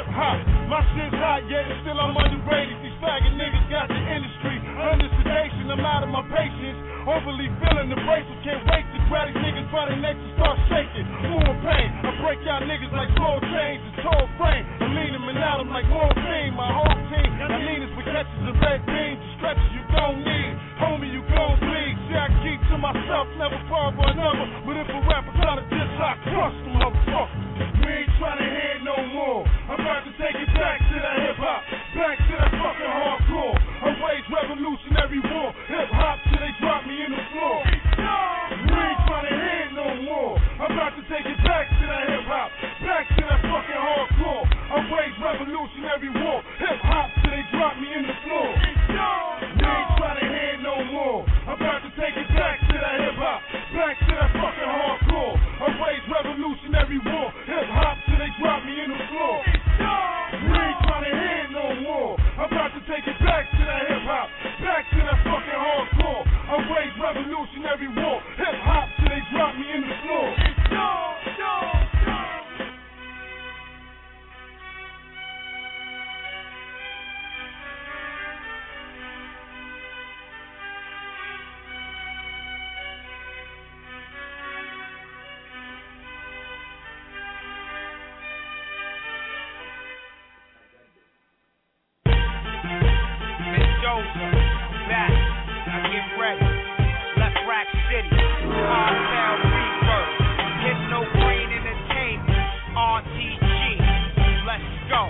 hip hop. My shit's hot, yet and still I'm underrated. These faggot niggas got the industry under sedation. I'm out of my patience, overly feeling the bracelet. Can't wait to grab these niggas by their necks and start shaking. More pain, I break out niggas like slow chains and tall frame. I lean them and out, I'm like morphine. My whole team, I lean is for catches and red beans. The stretches you don't need, homie, you gon' bleed. See, I keep to myself, never fall for another. But if a rapper try to diss, I crush them, motherfucker. We ain't trying to hear no more. I'm about to take it back to that hip hop, back to that fucking hardcore. I wage revolutionary war, hip hop till they drop me in the floor. We ain't trying to hear no more. I'm about to take it back to that hip hop, back to that fucking hardcore. I wage revolutionary war, hip hop till they drop me in the floor. We ain't trying to hear no more. I'm about to take it back to that hip hop, back to that fucking hardcore. I wage revolutionary war, hip hop till they drop me in the floor. We ain't trying to hear no more. I'm about to take it back to that hip hop, back to that fucking hardcore. I wage revolutionary war, hip hop till they drop me in the floor.
Back, now get ready. Let's Rack City, Cartel Rebirth, Hypno Brain Entertainment, R T G. Let's go.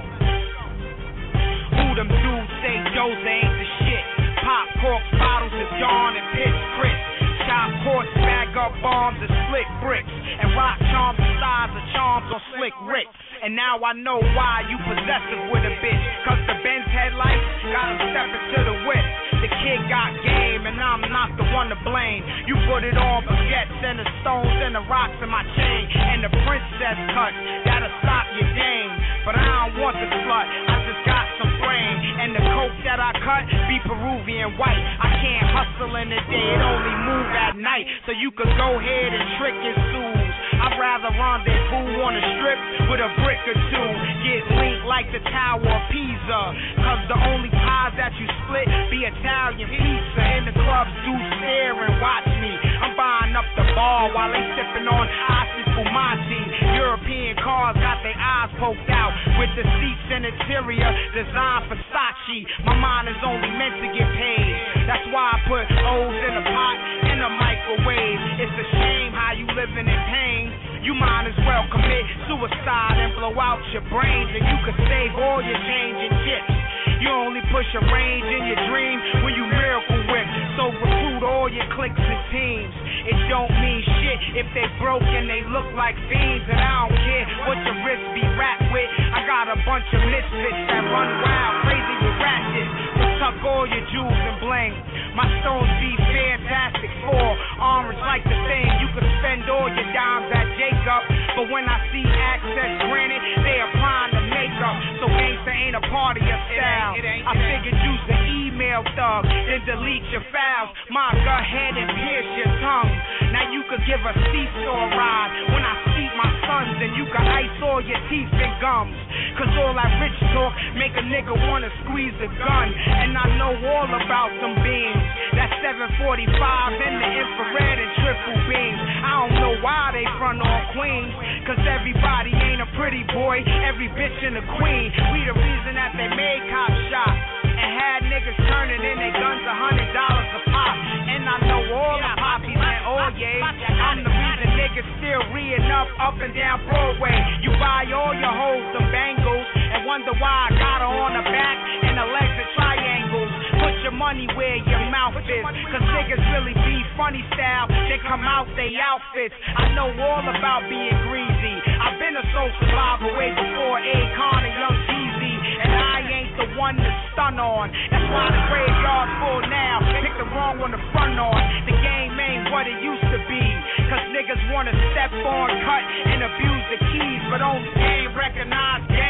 Who them dudes say Jose ain't the shit? Pop corks, bottles of Dawn and pitch Chris. Chop courts, bag up bombs and split bricks. And rock charms the size of charms on Slick Rick. And now I know why you possessive with a bitch. Cause the Benz headlights got him stepping to the whip. The kid got game and I'm not the one to blame. You put it on baguettes and the stones and the rocks in my chain. And the princess cuts, that'll stop your game. But I don't want the slut, I just got some brain. And the coke that I cut be Peruvian white. I can't hustle in the day, it only move at night. So you could go ahead and trick your sues. I'd rather rendezvous on the strip with a brick or two. Get linked like the Tower of Pisa. Cause the only pies that you split be Italian pizza. And the clubs do stare and watch me. I'm buying up the bar while they sipping on Ossie Fumati. European cars got their eyes poked out with the seats and interior designed Versace. My mind is only meant to get paid. That's why I put O's in a pot in a microwave. It's a shame how you living in pain. You might as well commit suicide and blow out your brains, and you could save all your change and chips. You only push a range in your dream when you miracle whip. So recruit all your cliques and teams. It don't mean shit if they broke and they look like fiends. And I don't care what your wrist be wrapped with. I got a bunch of misfits that run wild, crazy with ratchets. So tuck all your jewels and bling. My stones be fantastic for orange like the thing. You could spend all your dimes at Jacob, but when I see access granted, they applying the makeup. So gangsta ain't a part of your style. I figured use the email thug, then delete your files. My go ahead and pierce your tongue. Now you could give a seesaw ride when I see my sons, and you can ice all your teeth and gums. Cause all that rich talk make a nigga wanna squeeze the gun. And I know all about them beams. That seven forty-five and the infrared and triple beams. I don't know why they front on Queens. Cause everybody ain't a pretty boy, every bitch in a queen. We the reason that they made Cop Shop and had niggas turning in their guns a hundred dollars a pop. And I know all the poppies and all yays. I'm the reason niggas still reeing up, up and down Broadway. You buy all your hoes them bangles and wonder why I got her on the back and the legs are triangles. Put your money where your mouth is. Cause niggas really be funny style. They come out they outfits. I know all about being greasy. I've been a soul survivor way before Akon and Young Jeezy. And I ain't the one to stun on. That's why the graveyard's full now. Pick the wrong one to front on. The game ain't what it used to be. Cause niggas wanna step on, cut, and abuse the keys. But only game recognize game.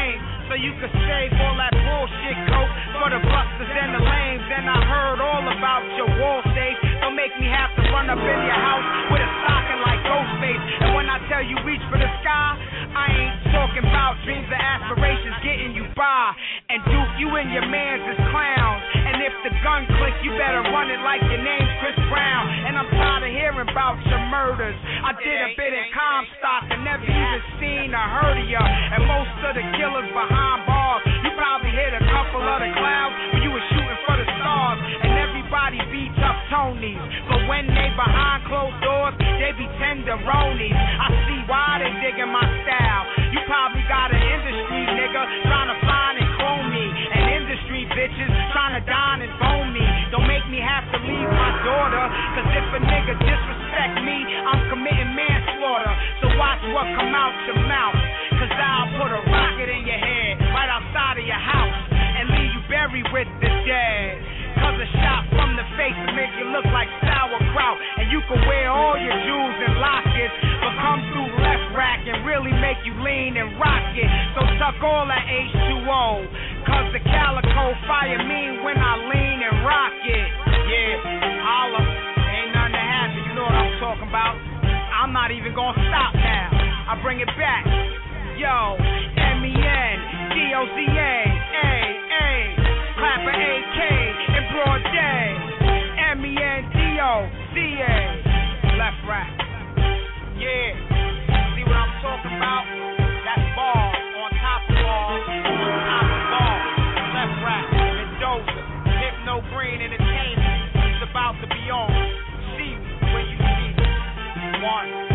so you could save all that bullshit coke for the busters and the lames. And I heard all about your wall safe. Don't make me have to run up in your house with a stocking like Ghostface. And when I tell you reach for the sky, I ain't talking about dreams and aspirations getting you by. And Duke, you and your mans is clowns. And if the gun click, you better run it like your name's Chris Brown. And I'm tired of hearing about your murders. I did a bit in Comstock and never even seen or heard of ya. And most of the killers behind bars, you probably hit a couple of the clouds when you were shooting for the stars. And everybody beats up Tonys, but when they behind closed doors, they be tenderonies. I see why they digging my style. You probably got an industry nigga trying to find and clone me, and industry bitches trying to dine and bone me. Don't make me have to leave my daughter, cause if a nigga disrespect me, I'm committing manslaughter. So watch what come out your mouth, cause I'll put a rocket in your head right outside of your house and leave you buried with the dead. Cause a shot from the face will make you look like sauerkraut. And you can wear all your jewels and lockets, but come through left rack and really make you lean and rock it. So tuck all that H two O, cause the calico fire mean when I lean and rock it. Yeah, holla, ain't nothing to happen, you know what I'm talking about. I'm not even gonna stop now, I bring it back. Yo, M E N D O Z A, A, A, clapper A K in broad day. M E N D O Z A, left rack. Yeah, see what I'm talking about? That's ball on top of ball, on top of ball. Left rack, Mendoza, Hypno Green Entertainment. It's about to be on. See me when you see me. One.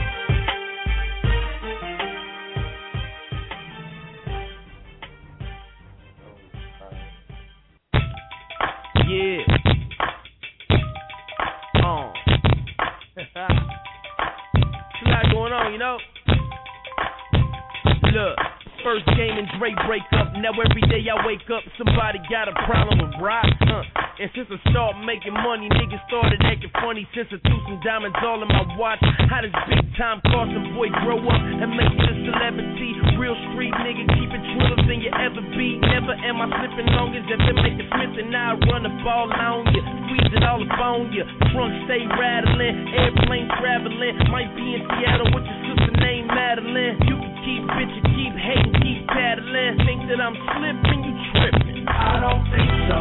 Yeah. Uh. There's a lot going on, you know. Look, first game and Dre break up. Now every day I wake up, somebody got a problem with rock. Huh. And since I started making money, niggas started acting funny. Since I threw some diamonds all in my watch, how does big time Carson boy grow up and make it a celebrity? Real street nigga, keep it truer than you ever be. Never am I slipping long as if it make it Smith and I run the ball on you, squeeze it all up on you. Trunk stay rattling, airplane traveling. Might be in Seattle with your sister named Madeline. You can keep bitching, keep hating, keep paddling. Think that I'm slipping, you tripping.
I don't think so.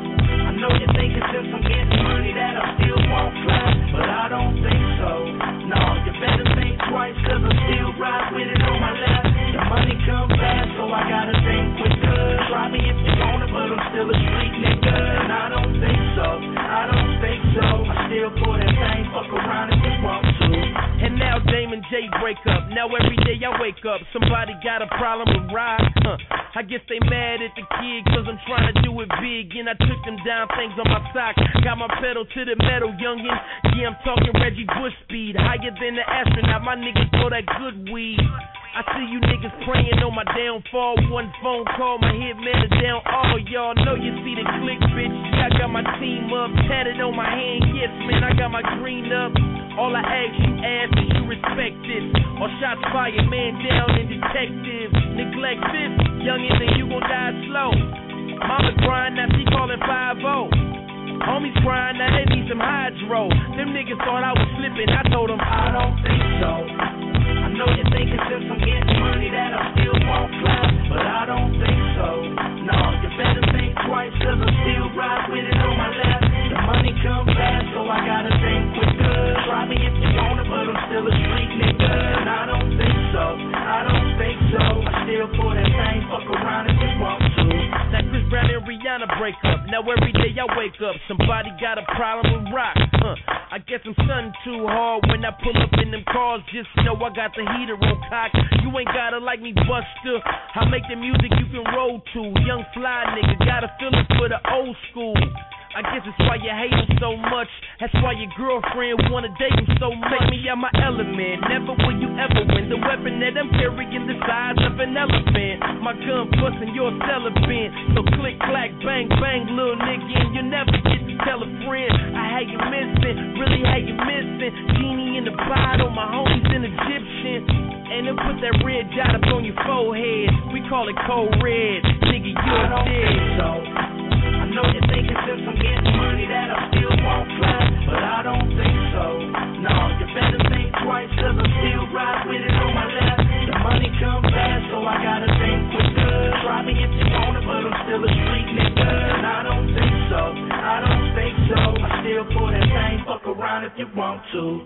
I know you're thinking since I'm getting money that I still won't fly, but I don't think so. No, you better think twice, cause I still ride with it on my lap. The money come fast, so I gotta think quicker. Try me if you want it, but I'm still a street nigga. And I don't think so, I don't think so. I still pull that thing, fuck around if you want to.
And now Dame and Jay break up. Now every day I wake up, somebody got a problem with rock. Huh. I guess they mad at the kid, cause I'm trying to do it big. And I took them down things on my sock. Got my pedal to the metal, youngin'. Yeah, I'm talking Reggie Bush speed. Higher than the astronaut, my niggas throw that good weed. I see you niggas praying on my downfall. One phone call, my hit man is down. All y'all know you see the click, bitch. I got my team up, tatted on my hand. Yes, man, I got my green up. All I ask you, ask is you respect this. Or shots fired, man down and detective. Neglect this, youngin', then you gon' die slow. Mama crying, now she calling five oh. Homies crying, now they need some hydro. Them niggas thought I was slipping, I told them
I don't think so. I know you're thinking since I'm getting money that I still won't fly, but I don't think so. No, you better think twice, cause I still ride with it on my lap. The money come fast, so I gotta think quicker. Try me if you want it, but I'm still a street nigga. And I don't think so, I don't think so. I still pull that thing, fuck around if you want to.
That Chris Brown and Rihanna break up. Now every day I wake up, somebody got a problem with rock. Huh. I guess I'm stunting too hard when I pull up in them cars. Just know I got the heater on cock. You ain't gotta like me, Buster. I make the music you can roll to. Young fly nigga, got a feeling for the old school.
I guess it's why you hate him so much. That's why your girlfriend wanna date him so much. Take me out my element, never will you ever win. The weapon that I'm carrying the size of an elephant. My gun busting your celibate. So click, clack, bang, bang, little nigga, and you never get to tell a friend. I had you missing, really had you missing. Genie in the bottle, my homies in Egyptian. And then put that red dot up on your forehead. We call it cold red. Nigga, you're dead.
So I know you think it's just I'm getting money that I still won't fly, but I don't think so. No, you better think twice, cause I still ride with it on my left. The money comes fast, so I gotta think with good. Try me if you want it, but I'm still a street nigga. And I don't think so, I don't think so. I still pull that thing, fuck around if you want to.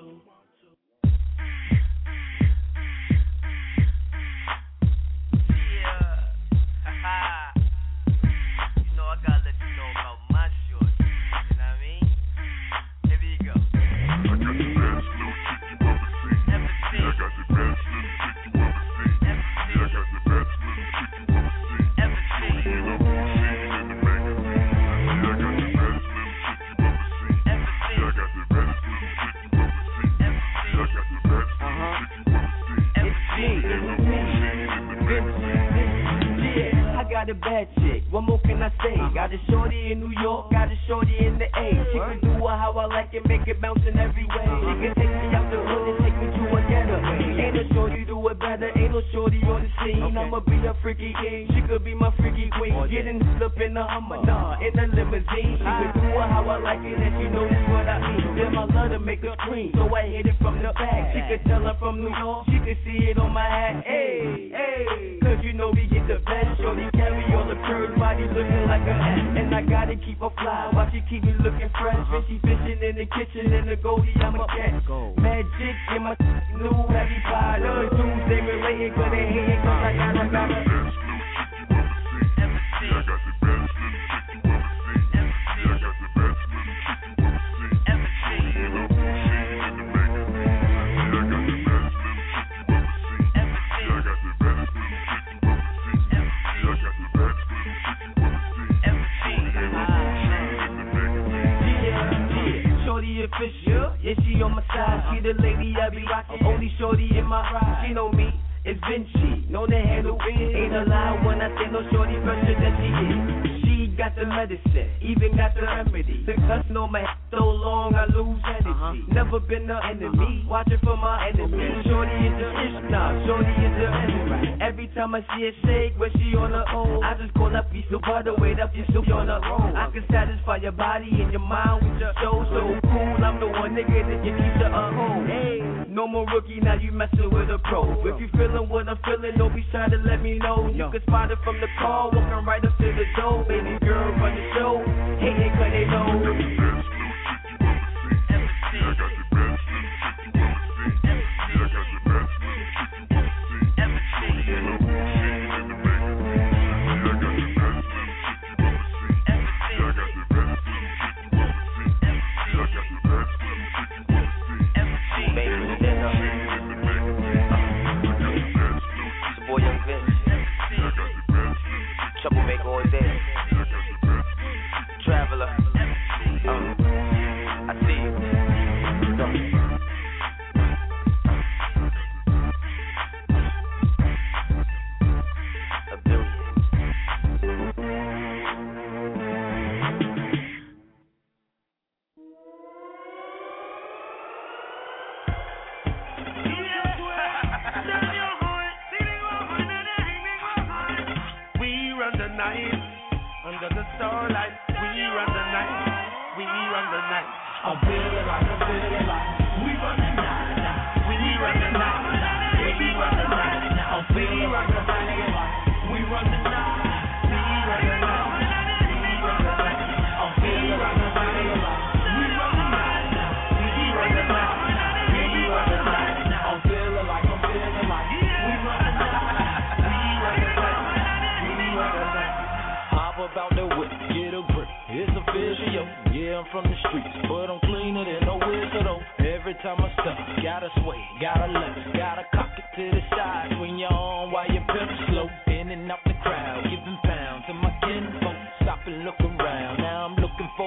Got a bad chick, what more can I say? Got a shorty in New York, got a shorty in the A. She can do it how I like it, make it bounce in every way. She can take me out the hood and take me to a getaway. Ain't no shorty do it better, ain't no shorty on the scene. I'ma be a freaky king, she could be my freaky queen. Getting slip in the Hummer, nah, in the limousine. She can do it how I like it, and she knows what I mean. Then I love to make her scream, so I hit it from the back. She could tell her from New York, she could see it on my hat. Hey, hey, cause you know we get the best. Shorty carry all the curves, body looking like a hat. And I gotta keep her fly, while she keep me looking fresh. Fishy fishing in the kitchen, in the Goldie, I'm a cat. Magic in my new heavy pie. The dudes, they related, cause they hate it, cause I got a got a
I got the best little chick you wanna see. I got the best little chick you wanna see. Ever see? You know, see in the magazine. I got the best little chick you wanna see. Ever see? I got the best little chick you wanna see. Ever see? I got the best little chick you wanna see. Ever see? You know, see in the magazine.
Yeah, yeah, shorty official. Yeah, she on my side. She the lady I be rocking. Only shorty in my ride. She know me. It's Vinci, known to handle big. Ain't a lie when I say no shorty fresher than she is. She got the medicine, even got the remedy. The cuss know my so long I lose energy. Uh-huh. Never been the enemy, watching for my enemy. Shorty is the ish now, shorty is the enemy. Every time I see her shake, when she on her own, I just call up piece of butter, wait up your soup on her own. I can satisfy your body and your mind with your show so cool. I'm the one nigga that you keep to a home. Hey, no more rookie, now you messing with a pro. If you feeling what I'm feeling, don't be shy to let me know. You can spot it from the car, walking right up to the door. Baby girl, run the show, hate it cause they know.
I got the best little chick you wanna see. I got the best little chick you wanna see. Ever see? You know, see in the magazine. I got the best little chick you wanna see. Ever see? I got the best little chick you wanna see. Ever see? I got the best little chick you wanna see. Ever see? Baby, you know, see in the magazine. I got the best little chick.
Boy, Young Vince.
I got the best little chick.
Troublemaker all day. Traveler. Um, I see you. Go. A billion.
We run the night under the starlight. We run the night. We run the night. I'm feeling like I'm feeling like we run the night. We run the night. We run the night. I'm feeling like I'm feeling like we run the night. We run the night. We run the night. I'm feeling like I'm feeling like we run the night. We run the night. We run the night. I'm feeling like I'm feeling like we run the night. We run the night. We run the night.
Hop about the whip, get a grip. It's official, yo. Yeah, I'm from the streets, but I'm cleaner than no whistle though. Every time I stop, gotta sway, gotta left, gotta cock it to the side. Swing your arm while you pimp slow. In and out the crowd, giving pound to my kinfolk. Stop and look around. Now I'm looking for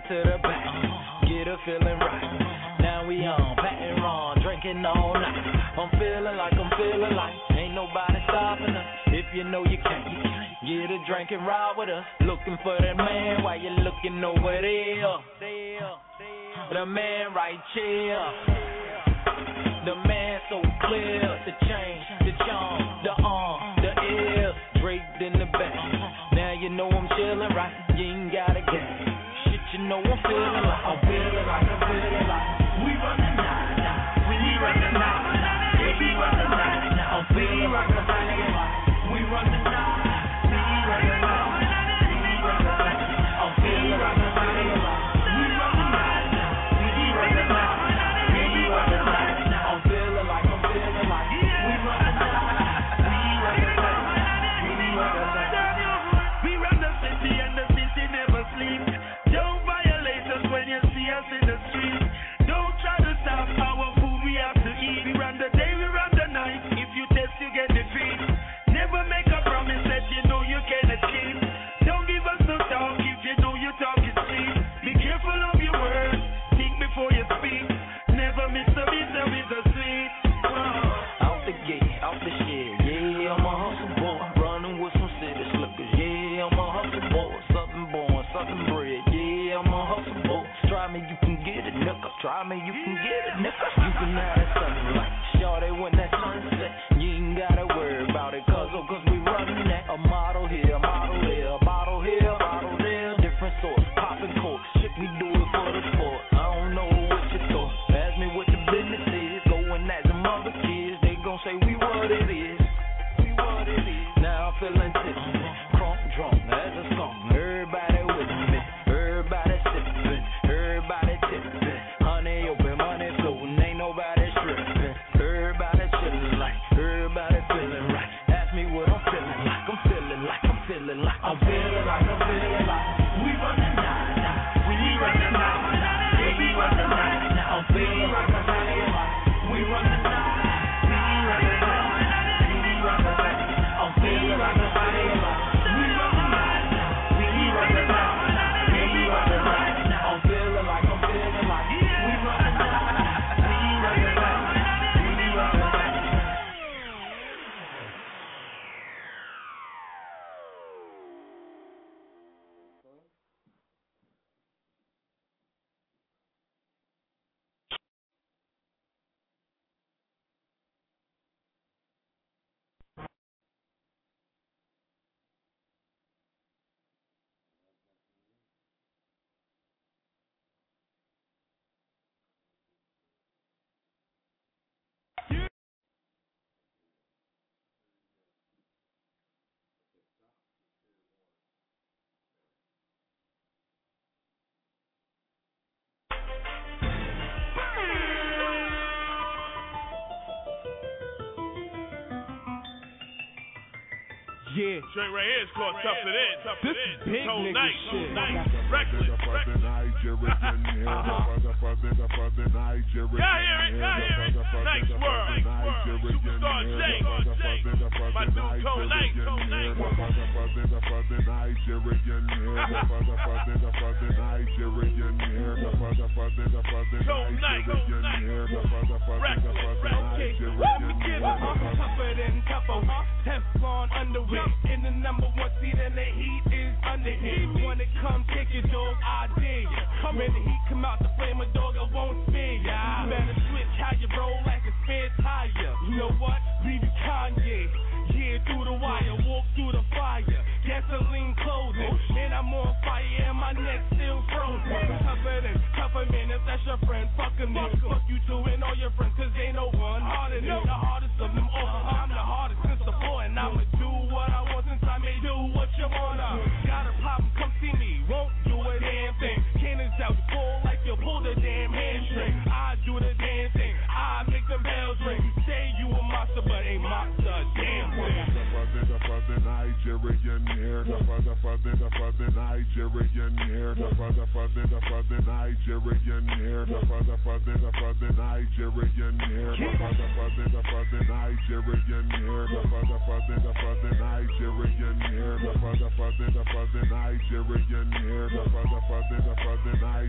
to the back, get her feeling right. Now we on, patting wrong, drinking all night. I'm feeling like I'm feeling like ain't nobody stopping us. If you know you can't, you can't. Get a drink and ride with us. Looking for that man while you looking over there. The man right here. The man so clear. The chain, the charm, the arm, the ear. Draped in the back. Now you know I'm chilling right. You ain't gotta get shit, you know I'm feeling like I'm feeling like I'm feeling like we run the night now. We run the night now. Yeah, we run the night now. I'm feeling like I'm feeling like we run the night. Try me, you can get it, nigga. You can have that sunlight. Shorty when that sunset. You ain't gotta worry about it, cause, oh, cause we running that. A model here, a model there, a bottle here, a bottle there. Different sorts, popping corks. Shit, we do it for the sport. I don't know what you thought. Ask me what the business is. Going at some other kids, they gon' say we what it is. We what it is. Now I'm feeling tipsy, crunk drunk as a song. Everybody with me, everybody sipping, everybody tipping. I'm feeling like I'm feeling like we run the night now. We run the night now. Yeah, we run the night now. I'm feeling like I'm feeling like we run the night. We run the night. We run the night. I'm feeling like I'm feeling like we run the night now. We run the night. Yeah, we run the night now. I'm feeling like I'm feeling like we run the night. We run the night. We run the night.
Yeah.
Straight right here is called Tough It In. Tough
This
It In.
big
Cold
nigga
night.
shit.
Night. Reckless. Reckless. Y'all hear it? Y'all hear it? Nice world. Superstar J. My dude Cold Night. Cold Night. Cold Night. Cold Night. Reckless.
Okay, what we give up? Tougher than tougher. Teflon underwear. In the number one seat and the heat is under here. When it comes, kick your dog, I dare ya. When the heat come out the flame, a dog, I won't spare ya. You better switch how you roll like a spare tire. You know what? Leave you Kanye. Yeah, through the wire, walk through the fire. Gasoline clothing, and I'm on fire and my neck still frozen. Tougher than tougher, man, if that's your friend, fuck him then. Fuck you too and all your friends, cause ain't no one harder than the hardest of them all. I'm the hardest since the floor, and I'ma do what I want since I may do what you wanna. Got a problem, come see me, won't do a damn thing. Cannons out, you fall like you pull the damn hamstring. I do the damn thing, I make them bells ring. You say you a monster, but ain't monster, damn thing.
Nigerian here, the father, father, the father, Nigerian here, the father, father, the father, Nigerian here, the father, father, the father, Nigerian here, the father, father, the father, Nigerian here, the father, father, the father, Nigerian here, the father, father, the father, Nigerian here, the father, father, the father, Nigerian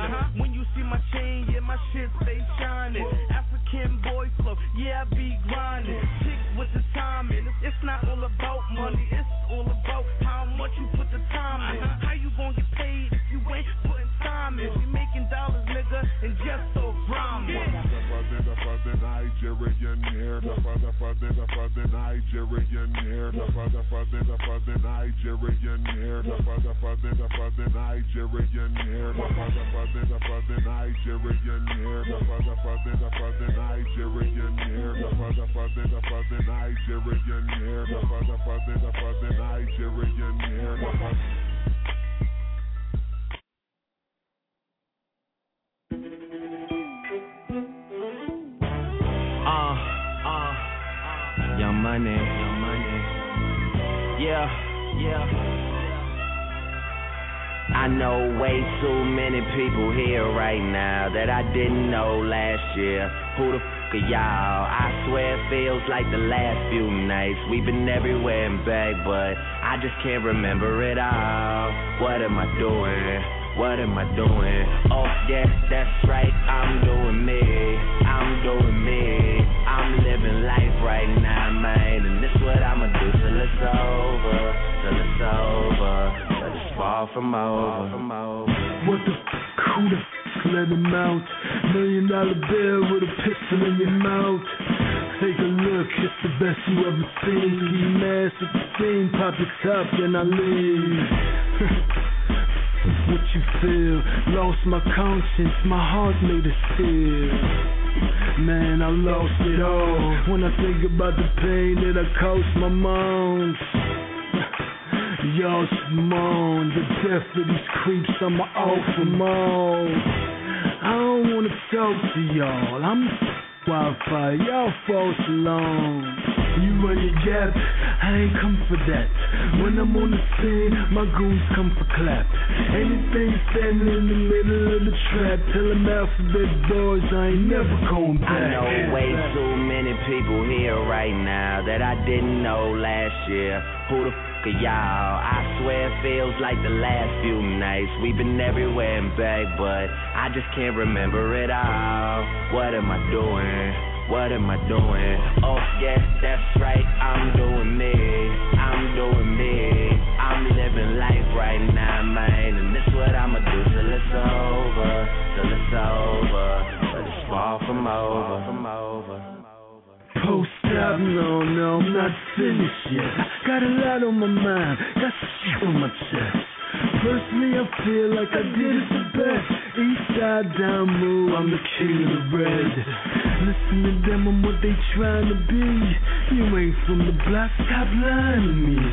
Uh-huh. When you see my chain, yeah, my shit stay shining. African boy flow, yeah, I be grinding. Chicks with the timing. It's not all about money, it's all about how much you put the time in. Uh-huh. How you gonna get paid if you ain't putting time in? We making dollars, nigga, and just so rhyming.
The father, Nigerian here. The father, father, the father, Nigerian here. The father, father, the father, Nigerian here. The father, father, the father, Nigerian here. The father, father, the father, Nigerian here. The father, father, the father, Nigerian here. The father, father, the father, Nigerian here. The father, father, the father, Nigerian here. The father.
Uh, uh, Young Money, Young Money. Yeah, yeah. I know way too many people here right now that I didn't know last year. Who the fuck are y'all? I swear it feels like the last few nights. We've been everywhere and back, but I just can't remember it all. What am I doing? What am I doing? Oh, yeah, that's right, I'm doing me. I'm doing me. I'm living life right now, man. And this what I'ma do till it's over. Till it's over. Till it's far from over.
What the f***? Who the f*** let him out? Million dollar bill with a pistol in your mouth. Take a look, it's the best you ever seen. Ski mask at the scene, pop your top, then I leave. What you feel? Lost my conscience, my heart made a seal. Man, I lost it all when I think about the pain that I caused my moms. Y'all should moan the death of these creeps on my awful mom. I don't wanna talk to y'all, I'm wildfire, y'all false alone. You run your gap, I ain't come for that. When I'm on the scene, my goons come for clap. Anything standing in the middle of the trap, tell them alphabet boys I ain't never going back.
I know way too many people here right now that I didn't know last year. Who the fuck are y'all? I swear it feels like the last few nights. We've been everywhere and back, but I just can't remember it all. What am I doing? What am I doing? Oh, yes, that's right, I'm doing me. I'm doing me. I'm living life right now, man. And this what I'ma do till it's over. Till it's over. But it's far from over. From over.
Post up, no, no, I'm not finished yet. Got a lot on my mind, got shit on my chest. Personally, I feel like I did it the best. East side down move, I'm the king of the red. Listen to them and what they trying to be. You ain't from the block, stop lying to me.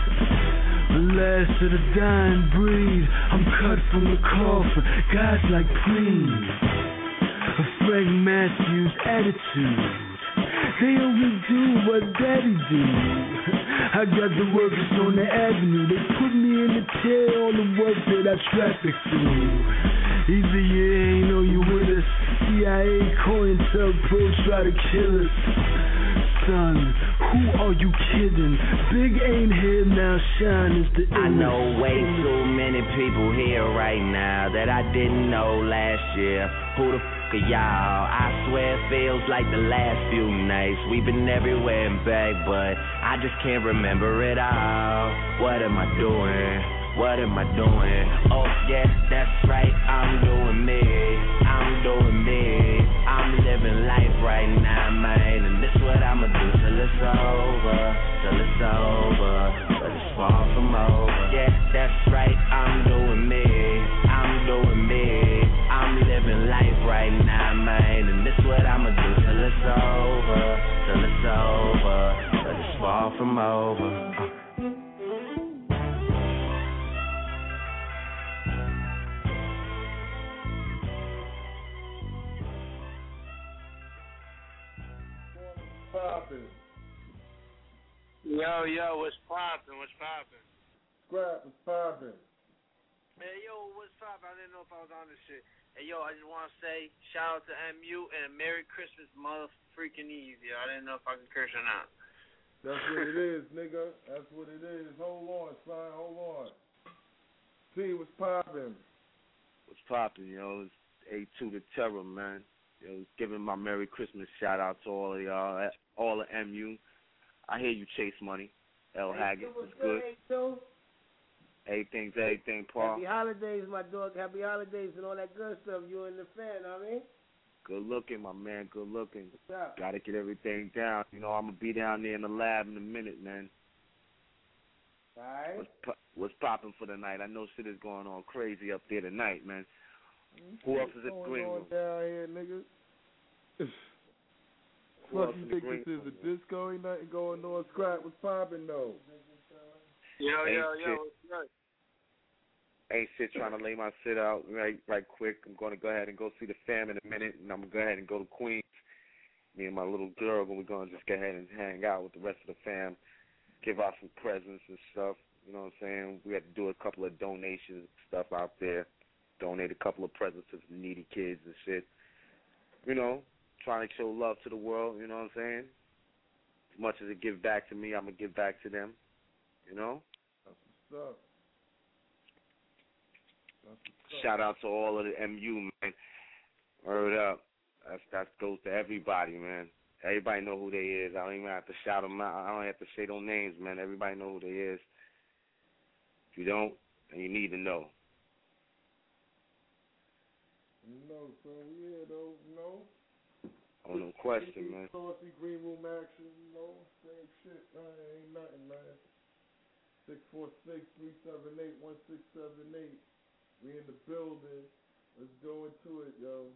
The last of the dying breed. I'm cut from the coffin, guys like please. A Frank Matthews attitude. They only do what daddy do. I got the workers on the avenue. They put me in the chair, all the work that I traffic through. Either you ain't or you with us. C I A, COINTELPRO try to kill us. Son, who are you kidding? Big ain't here now, Shine is the
I know way too many people here right now that I didn't know last year. Who the f*** are y'all? I swear it feels like the last few nights. We've been everywhere and back, but I just can't remember it all. What am I doing? What am I doing? Oh, yes, that's right, I'm doing me. I'm doing me. I'm living life right now, man. And this what I'ma do till it's over. Till it's over. But it's far from over. Yes, that's right, I'm doing me. I'm doing me. I'm living life right now, man. And this what I'ma do till it's over. Till it's over. But it's far from over.
Poppin'.
Yo, yo, what's poppin'? What's poppin'?
Scrap is poppin'.
Hey, yo, what's poppin'? I didn't know if I was on this shit. Hey, yo, I just want to say shout out to M U and Merry Christmas, mother freaking Eve. Yo, I didn't know if I could curse or not.
That's what it is, nigga. That's what it is. Hold on, son. Hold on. See what's poppin'.
What's
poppin', yo? It's A two the Terror, man. Yo, giving my Merry Christmas shout out to all of y'all, all of M U. I hear you, Chase Money. L Haggett, it's good.
good.
Everything's everything, Paul.
Happy holidays, my dog. Happy holidays and all that good stuff. You and the fan, I mean?
Good looking, my man. Good looking.
What's up?
Got to get everything down. You know, I'm going to be down there in the lab in a minute, man.
All right.
What's, po- what's popping for the night? I know shit is going on crazy up there tonight, man. Who else is at the green room?
Down here, niggas. Fuck you think this is a disco? Ain't nothing going on. Scrap was popping though.
Yo, yo,
Ain't
yo,
shit.
what's good?
Ain't shit trying to lay my shit out right right quick. I'm going to go ahead and go see the fam in a minute, and I'm going to go ahead and go to Queens. Me and my little girl, and we're going to just go ahead and hang out with the rest of the fam, give out some presents and stuff. You know what I'm saying? We had to do a couple of donations and stuff out there, donate a couple of presents to some needy kids and shit. You know, trying to show love to the world, you know what I'm saying? As much as it give back to me, I'm going to give back to them, you know?
That's what's up. That's what's up.
Shout out to all of the M U, man. Word up. That's, that goes to everybody, man. Everybody know who they is. I don't even have to shout them out. I don't have to say those names, man. Everybody know who they is. If you don't, then you need to know.
No, so yeah, though, no.
Oh, no question, man.
Saucy green room action, you know, same shit, man. Ain't nothing, man. six four six, three seven eight, one six seven eight. We in the building. Let's go into it, yo.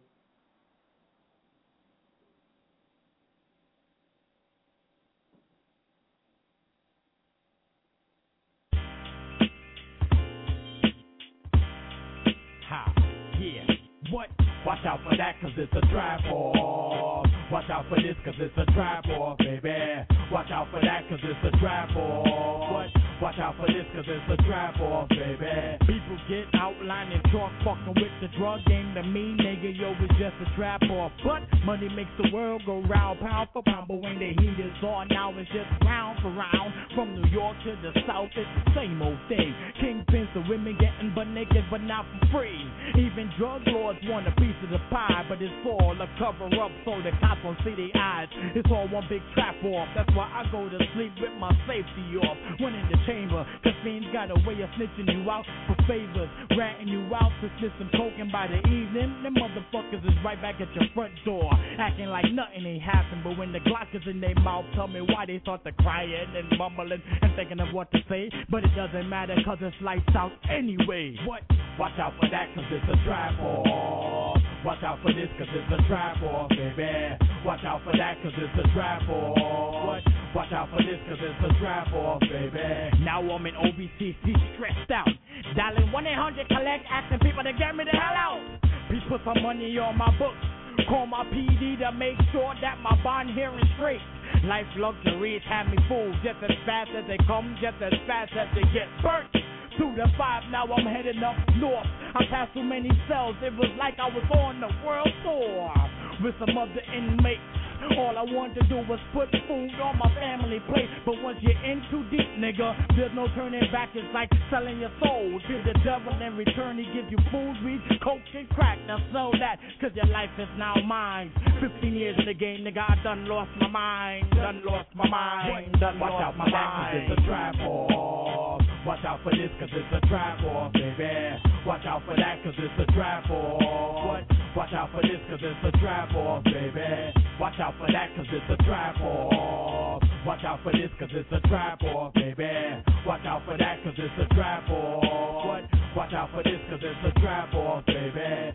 Ha, yeah, what? Watch out for that, cause it's a trap-off. Watch out for this, cause it's a trap-off, baby. Watch out for that, cause it's a trap-off. What? Watch out for this, cause it's a trap-off, baby.
People get outlined and talk fucking with the drug game. To me, nigga, yo, it's just a trap-off. But money makes the world go round, pound for pound. But when the heat is on, now it's just round for round. From New York to the South, it's the same old thing. Kingpins, the women getting butt naked, but not for free. Even drug lords want a piece of the pie, but it's all a cover-up so the cops won't see their eyes. It's all one big trap-off. That's why I go to sleep with my safety off. When in the chamber, cause fiends got a way of snitching you out for favors, ratting you out to snitch some coking by the evening. Them motherfuckers is right back at your front door, acting like nothing ain't happened. But when the Glock is in their mouth, tell me why they start to crying and mumbling and thinking of what to say. But it doesn't matter, cause it's lights out anyway. What?
Watch out for that, cause it's a trap-off. Watch out for this, cause it's a trap-off, baby. Watch out for that, cause it's a trap-off. What? Watch out for this, cause it's a trap-off, baby.
Now I'm in O B C C stressed out, dialing one eight hundred collect, asking people to get me the hell out. Please put some money on my books. Call my P D to make sure that my bond hearing straight. Life's luxuries have me fooled, just as fast as they come, just as fast as they get burnt. Through the five, now I'm heading up north. I passed through many cells, it was like I was on the world tour with some other inmates. All I wanted to do was put food on my family plate. But once you're in too deep, nigga, there's no turning back. It's like selling your soul to the devil. In return, he gives you food, weed, coke, and crack. Now sell that, cause your life is now mine. Fifteen years in the game, nigga, I done lost my mind. Done lost my mind. Done
Watch
lost
out for
my
that,
mind.
cause it's a trap-off. Watch out for this, cause it's a trap-off, baby. Watch out for that, cause it's a trap-off. What? Watch out for this, cause it's a trap-off, baby. Watch out for that, cause it's a trap-off. Watch out for this, cause it's a trap-off, baby. Watch out for that, cause it's a trap-off. What? Watch out for this, cause it's a trap-off, baby.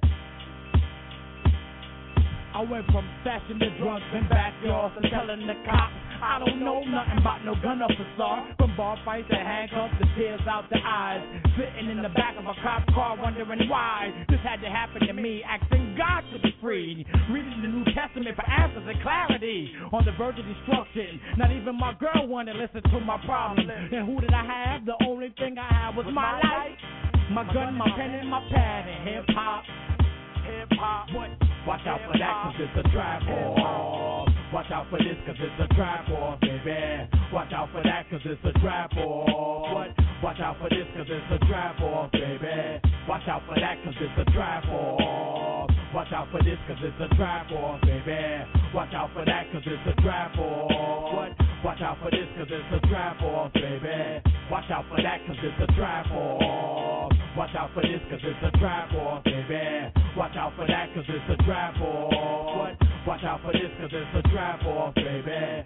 I went from stashing the drugs in backyards to telling the cops I don't know nothing about no gun officer. From bar fights to handcuffs to tears out the eyes, sitting in the back of a cop car wondering why this had to happen to me, asking God to be free, reading the New Testament for answers and clarity, on the verge of destruction. Not even my girl wanted to listen to my problem. And who did I have? The only thing I had was my life, my gun, my pen, and my pad, and hip hop. Hip hop. What?
Watch out for that, cause it's a trap-off. Watch out for this, cause it's a trap-off, baby. Watch out for that, cause it's a trap-off. What? Watch out for this, cause it's a drop off, baby. Watch out for that, cause it's a drop off. Watch out for this, cause it's a drop off, baby. Watch out for that, cause it's a drop off. What? Watch out for this, cause it's a drop off, baby. Watch out for that, cause it's a drop off. Watch out for this, cause it's a drop off, baby. Watch out for that, cause it's a drop off. What? Watch out for this, cause it's a drop off, baby.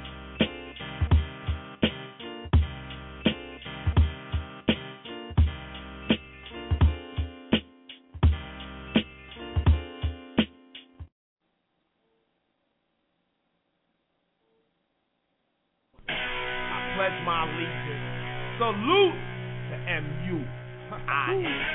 Pledge my allegiance. Salute to M U. I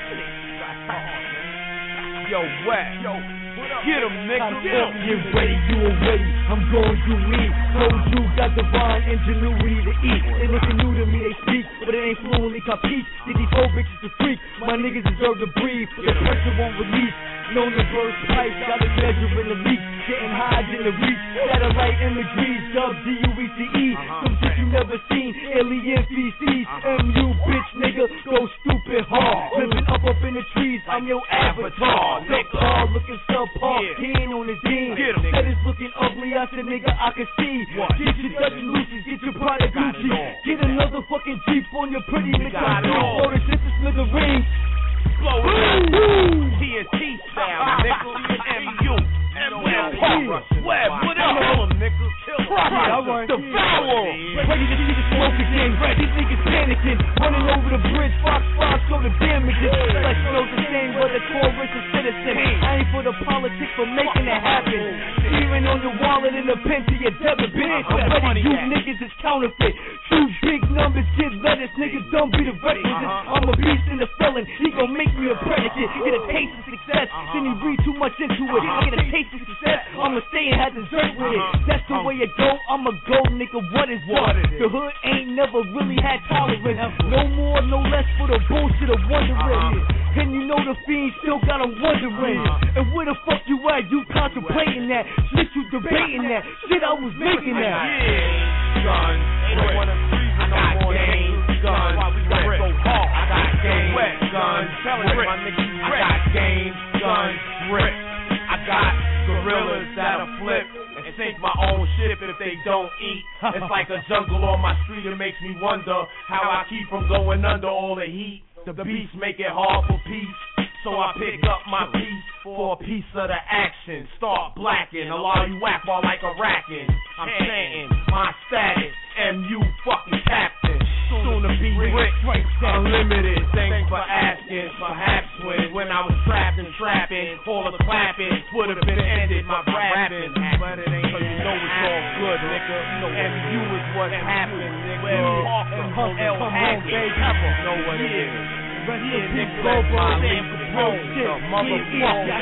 am. Yo, West. Yo, get him, nigga. Get him.
Get ready, you already. I'm going to eat. Told you got divine ingenuity to eat. They looking new to me, they speak, but it ain't fluently compete. Did these whole bitches to freak? My niggas deserve to breathe. The pressure won't release. Known to burst pipes, got a measure in the leak. Getting high in the reach. Satellite imagery, dub D U E C E. Some shit you never seen. Alien feces. M U bitch nigga, go stupid hard. Living up up in the trees, I'm your avatar. Subpar, looking subpar. He ain't on the dean. Said it's looking ugly, I said nigga I can see. Get your Dutch and Lucy's, get your Prada Gucci. Get another fucking Jeep on your pretty nigga. Blow the shit to smithereens.
Blow it up. T N T style, nigga. M U. M U. Web, what up? Kill him, nigga. Kill him. Devour.
Ready to see the smoke again. These niggas panicking. Running over the bridge. Fox five show the damages. Like snows the same, but a tourist a citizen. I ain't for the politics for making it happen. Even on your wallet in the pen to your debit bitch. I'm ready, you niggas is counterfeit. True big numbers, kid lettuce. Niggas don't be the requisite. I'm a beast and a felon. He gon' make me a predicate. Get a taste of success. Then he read too much into it. I get a taste of success. I'ma stay and have dessert with it. That's the way it go. I'ma go, nigga. What is what? The hood ain't never really had tolerance. No more, no less for the bullshit of wondering. And you know the fiend still got him wondering. And where the fuck you at? You contemplating that? Shit, you debating that? Shit, I was making that.
Yeah, guns. They don't wanna freeze no more. Guns. Why we gotta go hard? I got game. Wet guns. Telling my niggas I got game. Guns. Rip. I got gorillas that'll flip and sink my own ship if they don't eat. It's like a jungle on my street. It makes me wonder how I keep from going under all the heat. The beasts make it hard for peace, so I pick up my piece for a piece of the action. Start blacking, allow you whack ball like a racking. I'm saying my status, M U fucking captain. Soon to be rich, unlimited. Thanks for asking. Perhaps when when I was trapped and trapping, all the clapping would have been ended. My rapping, but it ain't. So you know it's all good, nigga. M U is what happened, nigga. Awesome, L Hackett, know what it is. Rest in peace, Global, Sam Capone, the motherfucker,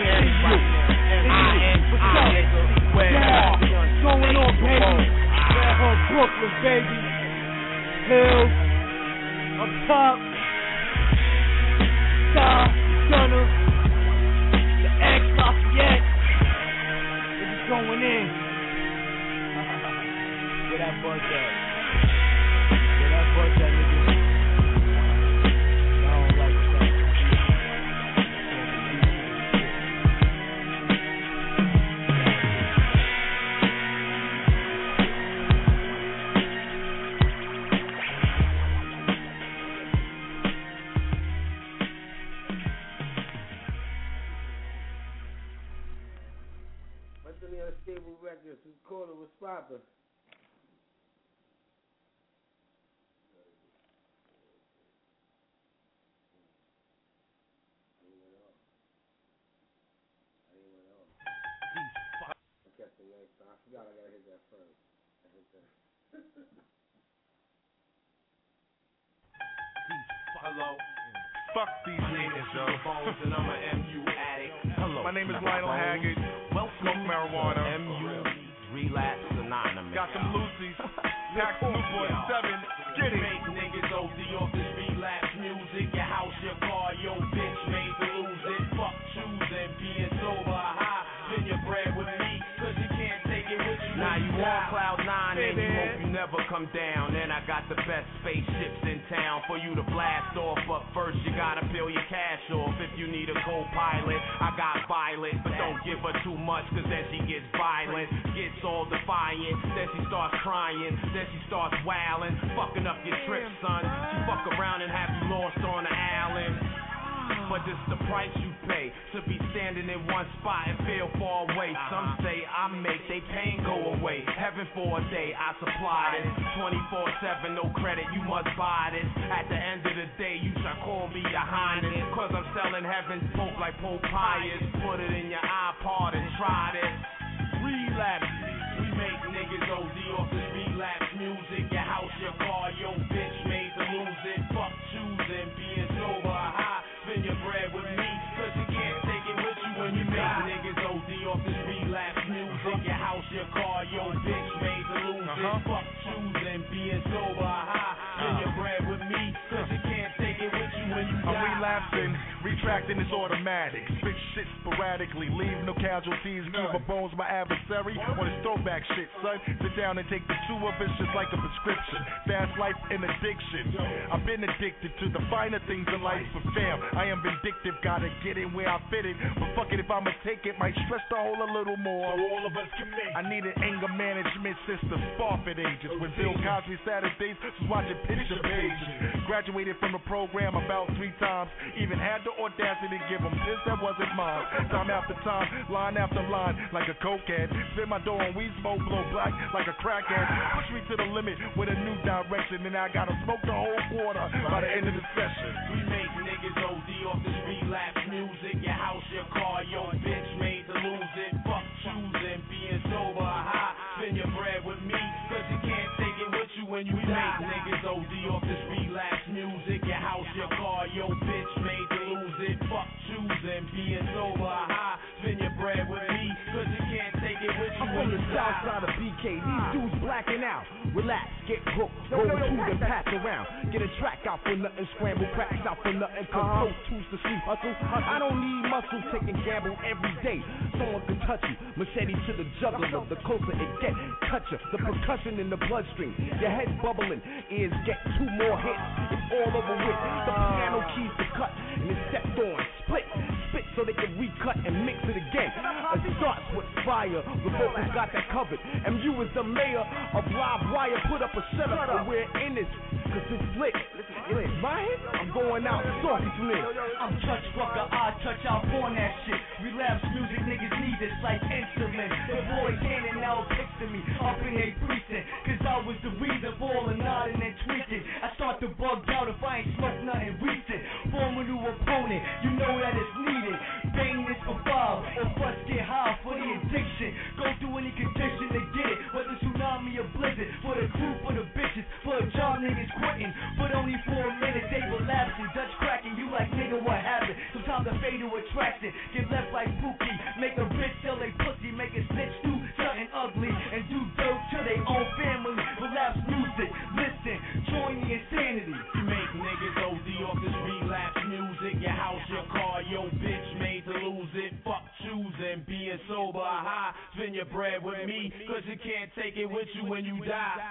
I N I, where
going on, baby? Where Brooklyn, baby? Hills, up top, Star, Gunner, the X Lafayette, it's going in. Where that buzz at? Where that buzz at, nigga?
Stable Records, who's called a responser. I forgot I gotta hit that first. I hit that.
Hello. Fuck these niggas, yo. And I'm an M U addict. Hello. My name is Lionel Haggard. Smoke marijuana. M U Relapse Anonymous. Got some Lucy's. Pack some Newport seven. Get it. Make niggas O D off this relapse music. Your house, your car, your bitch made to lose it. Fuck choosing being sober or high. Then your bread with me, cause you can't take it with you. Now you on cloud nine and you hope you never come down. And I got the best spaceships in town. down for you to blast off. But first you gotta peel your cash off. If you need a co-pilot, I got Violet, but don't give her too much, cause then she gets violent, gets all defiant, then she starts crying, then she starts wailing, fucking up your trip, son. She fuck around and have you lost on the island. But it's the price you pay to be standing in one spot and feel far away. Some say I make they pain go away. Heaven for a day, I supply it. twenty-four seven, no credit, you must buy this. At the end of the day, you shall call me your highness, cause I'm selling heaven's poke like Pope Pius. Put it in your iPod and try this. Relapse. We make niggas O D off this relapse music. Your house, your car, your bitch made to lose it. Fuck choosing, being sober or high. Spend your bread with me, cause you can't take it with you when you make niggas O D off this relapse music. Your house, your car, your bitch made to lose it. Fuck choosing, being sober or high. Spend your bread with me, cause you can't take it with you when you die.
I'm relapsing, retracting is automatic. Spit shit sporadically, leave no casualties. Give a bones my adversary on his throwback shit, son. Sit down and take the two of us just like a prescription. Fast life and addiction. I've been addicted to the finer things in life for fam. I am vindictive, gotta get in where I fit it. But fuck it, if I'ma take it, might stress the whole a little more. So all of us can make. I need an anger management system, Sparford ages. When Bill Cosby Saturdays was watching picture pages. Graduated from the program about three times. Even had the audacity to give them this that wasn't mine. Time after time, line after line, like a cokehead. Spin my door on weed smoke, blow black like a crackhead. Push me to the limit with a new direction, and I gotta smoke the whole quarter by the end of the session.
We make niggas O D off this relapse music. Your house, your car, your bitch made to lose it. Fuck choosing, being sober or high. Spend your bread with me, cause you can't take it with you when you die. We make niggas O D off this relapse music. Your house, your car, your bitch made to lose it. Fuck choosing, being sober or high. Spend your bread with me, cause you can't take it with you.
I'm from the south side of B K. These dudes blacking out. Relax, get hooked, roll two, then pass around. Get a track out for nothing, scramble cracks out for nothing. Cause pro tools to sleep hustle. I don't need muscle, taking gamble every day. Someone can touch you, machete to the jugular. The closer it get, touch you. The percussion in the bloodstream. Your head bubbling, ears get two more hits. It's all over with. The piano keys to cut, and it's stepped on, split, spit so they can recut and mix it again. It starts with fire, the vocals got that covered. M U is the mayor of Live Wire, put up a setup, and we're in this, cause it's lit. It's my hit, I'm going out talking to this.
I'm touch fucker, I touch out on that shit. Relapse music, niggas need this like insulin. The boys handing out pics to me up in their precinct, cause I was the reason for all the nodding and tweaking. I start to bug out if I ain't smoke nothing recent. Form a new opponent, you know that it's needed. Bang this for five, or bust get high for the addiction. Go through any condition to get it, whether tsunami or blizzard. For the crew, for the bitches, for a job niggas quitting. But only for a minute they relapsing. Dutch cracking, you like nigga what happened? Sometimes the fatal attraction get left like Pookie. Make a bitch sell they pussy, make a snitch do something ugly, and do dirt to their own family. Relapse music, listen, join the insanity.
You make niggas O D off this relapse music. Your house, your car, your bitch made to lose it. Fuck choosing, being sober or high. Spend your bread with me, cause you can't take it with you when you die.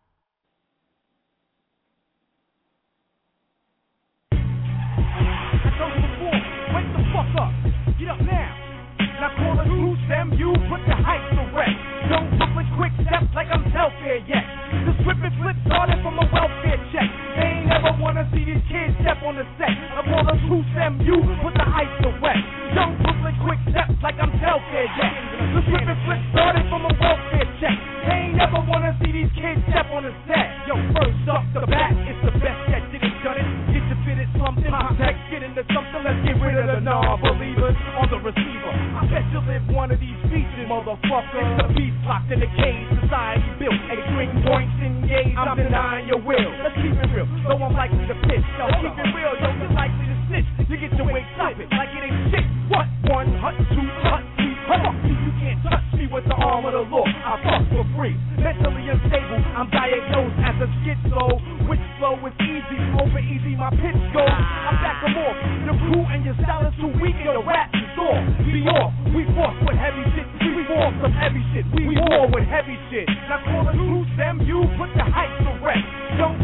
I told you before, wake the fuck up, get up now. Now call it loose M U, put the hype to rest. Don't look with quick steps like I'm welfare yet. The script is flip started from a welfare check. They ain't never wanna see these kids step on the set. I call it loose M U, put the hype to rest. Don't look with quick steps like I'm welfare yet. The script is flip started from a welfare check. They ain't never wanna see these kids step on the set. Yo, first off the bat, it's the best that didn't done it. Get to fit it something, text, get into something, let's get rid of the non-believers on the receiver. I bet you live one of these features, motherfucker. It's the beast locked in the cage, society built. Extreme points engaged, I'm denying your will. Let's keep it real, though I'm likely to pitch. Yo, keep it real, yo, you're likely to snitch. You get your way stop it like it ain't shit. What? One, hut, two, hut, three, fuck you, you can't touch me with the arm of the law. I fuck for free. Mentally unstable, I'm diagnosed as a schizo. Which flow is easy, over easy, my pitch goes. I'm back and off. The crew and your style is too weak, and the rap is off. Be off, we force with heavy shit. We force some heavy shit. We war with heavy shit. Now call it loose M U, put the hype to rest. Don't look like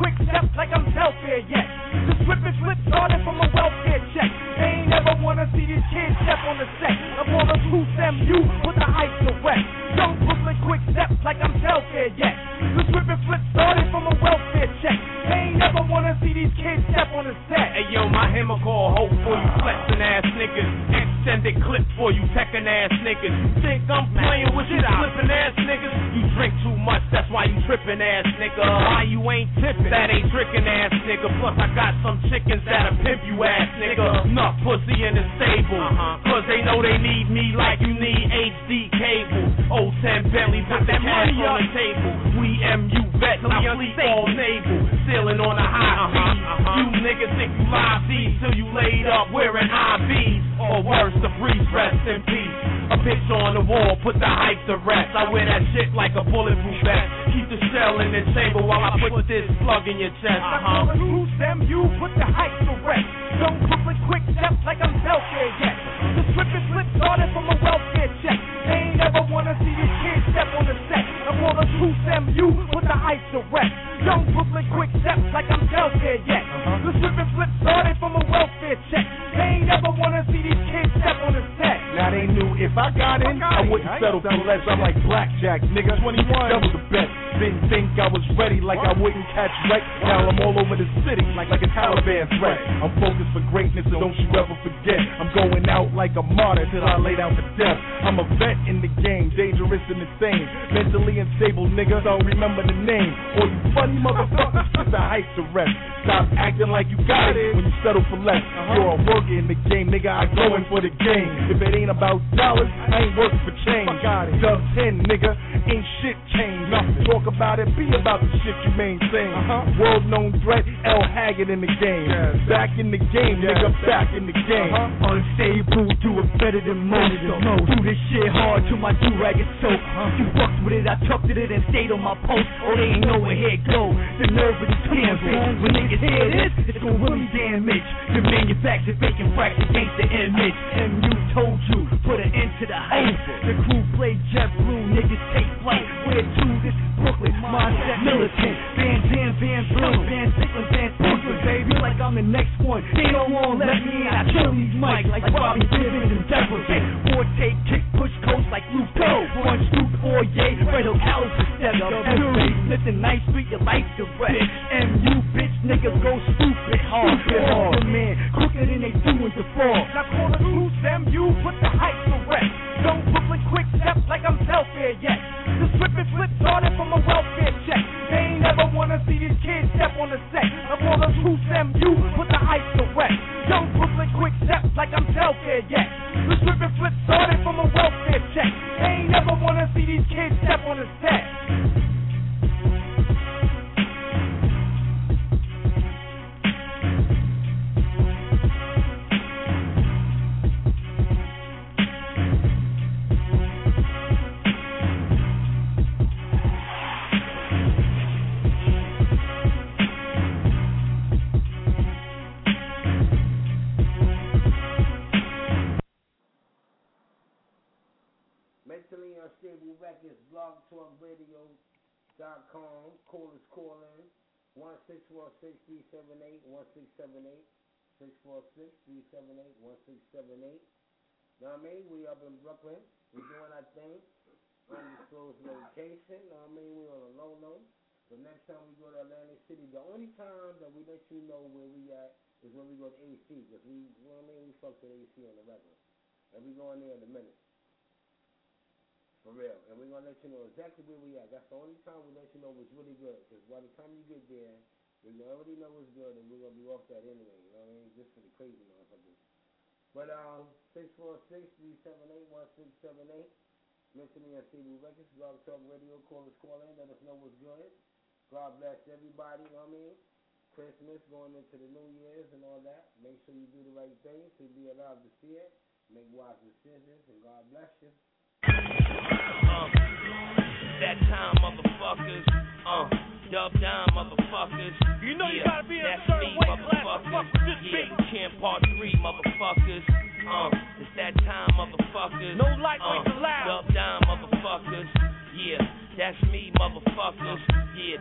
quick step like I'm welfare yet. The slip and flip started from a welfare check. They ain't never wanna see these kids step on the set. I'm on a two M U with the height to rest. Young Brooklyn quick step like I'm welfare yet. The slip and flip started from a welfare check. They ain't never wanna see these kids step on the set.
Hey yo, my hammer call hope for you flexing ass niggas. Extended clip for you teching ass niggas. You think I'm playing with you flipping ass niggas? You drink too much, that's why you tripping ass nigga. Why you ain't tipping? That ain't tricking ass nigga. Plus I got some chickens that'll pimp you ass nigga. Enough pussy in the stable. Uh-huh. Cause they know they need me like you need H D cable. oh ten Bentley, put that money on the table. We M U vets, I sleep all naval. Sailing on a high uh-huh, uh-huh. You niggas think you live these till you laid up wearing I Vs. Or worse, the breeze, rest in peace. A picture on the wall, put the hype to rest. I wear that shit like a bulletproof vest. Keep the shell in the chamber while I put this plug in your chest.
Uh-huh. Bruce M U, put the hype to rest. Don't Brooklyn quick step like I'm welfare yet. The slip and flip started from a welfare check. They ain't never wanna see these kids step on the set. I'm on a Bruce M U, put the hype to rest. Young Brooklyn quick step like I'm welfare yet. Uh-huh. The slip and flip started from a welfare check. They ain't never wanna see these kids step on the set.
Now they knew if I got in, I, I wouldn't I settle for less. I'm like blackjack, nigga. twenty-one, double the bet. Didn't think I was ready, like I wouldn't catch wreck. Now I'm all over the city, like like a Taliban threat. I'm focused for greatness, and don't you ever forget. I'm going out like a martyr till I lay down for death. I'm a vet in the game, dangerous and insane. Mentally unstable, nigga, don't remember the name. Or you funny motherfuckers, put the hype to rest. Stop acting like you got it when you settle for less. Uh-huh. You're a worker in the game, nigga, I go in for the game. If it ain't about dollars, I ain't working for change. Dub ten, nigga, ain't shit changed. Nothing. Talk about it, be about the shit you maintain. Uh-huh. World known threat, L Haggard in the game. Yes. Back in the game, yes. Nigga, back in the game.
Uh-huh. Unstable, do it better than most. Do this shit hard till my do-rag is soaked. Uh-huh. You fucked with it, I tucked it and stayed on my post. Oh, they ain't know where it go. The nerve of these cans, when niggas hear this, it's gonna really damage the manufactured bacon fracture against the image. M U told you, put an end to the hype. The crew play JetBlue, niggas take flight. Where to? This Brooklyn, mindset militant. Van Dam, Van Blue, Van Sickland, Van Brooklyn, baby. Like I'm the next one. They don't want to let me in. I kill these mics like Bobby Gibbons and Deverton. Forte, kick, push, coast like Luke Go. One scoop, four yay, Red Oak, Alice, step up. Fury, listen, nice street, your life's the rest. M U, bitch, niggas go stupid hard. Stupid hard, man. Quicker than they do in the fall. Now call the Bruce M U, put the hype to rest. Don't Brooklyn quick step like I'm welfare yet. The slip and flip started from a welfare check. They ain't never wanna see these kids step on the set. I'm on the Bruce M U, put the hype to rest. Don't Brooklyn quick step like I'm welfare yet. The slip and flip started from a welfare check. They ain't never wanna see these kids step on the set.
Mentally Unstable Records, blog talk radio dot com, call us call in, one six four six, three seven eight, one six seven eight, six four six, three seven eight, one six seven eight. Know what I mean? We up in Brooklyn, we doing our thing, undisclosed location, know what I mean? We on a low low. The next time we go to Atlantic City, the only time that we let you know where we at is when we go to A C, because we, you know what I mean? We fuck with A C on the regular. And we go in there in a minute. For real. And we're going to let you know exactly where we at. That's the only time we let you know it's really good. Because by the time you get there, we already know it's good, and we're going to be off that anyway. You know what I mean? Just for the crazy motherfuckers. But, um, six four six, three seven eight, one six seven eight. Mentally Unstable Records, Blog Talk Radio. Call us, call in. Let us know what's good. God bless everybody. You know what I mean? Christmas, going into the New Year's and all that. Make sure you do the right thing to be allowed to see it. Make wise decisions, and God bless you.
Uh, that time, motherfuckers. Uh, dub down, motherfuckers. You know yeah, you gotta be in a certain way, motherfuckers. Yeah, Champ Part Three, motherfuckers. Uh, it's that time, motherfuckers. No lightweight uh, allowed. Dub down, motherfuckers. Yeah, that's me, motherfuckers. Yeah, the Champ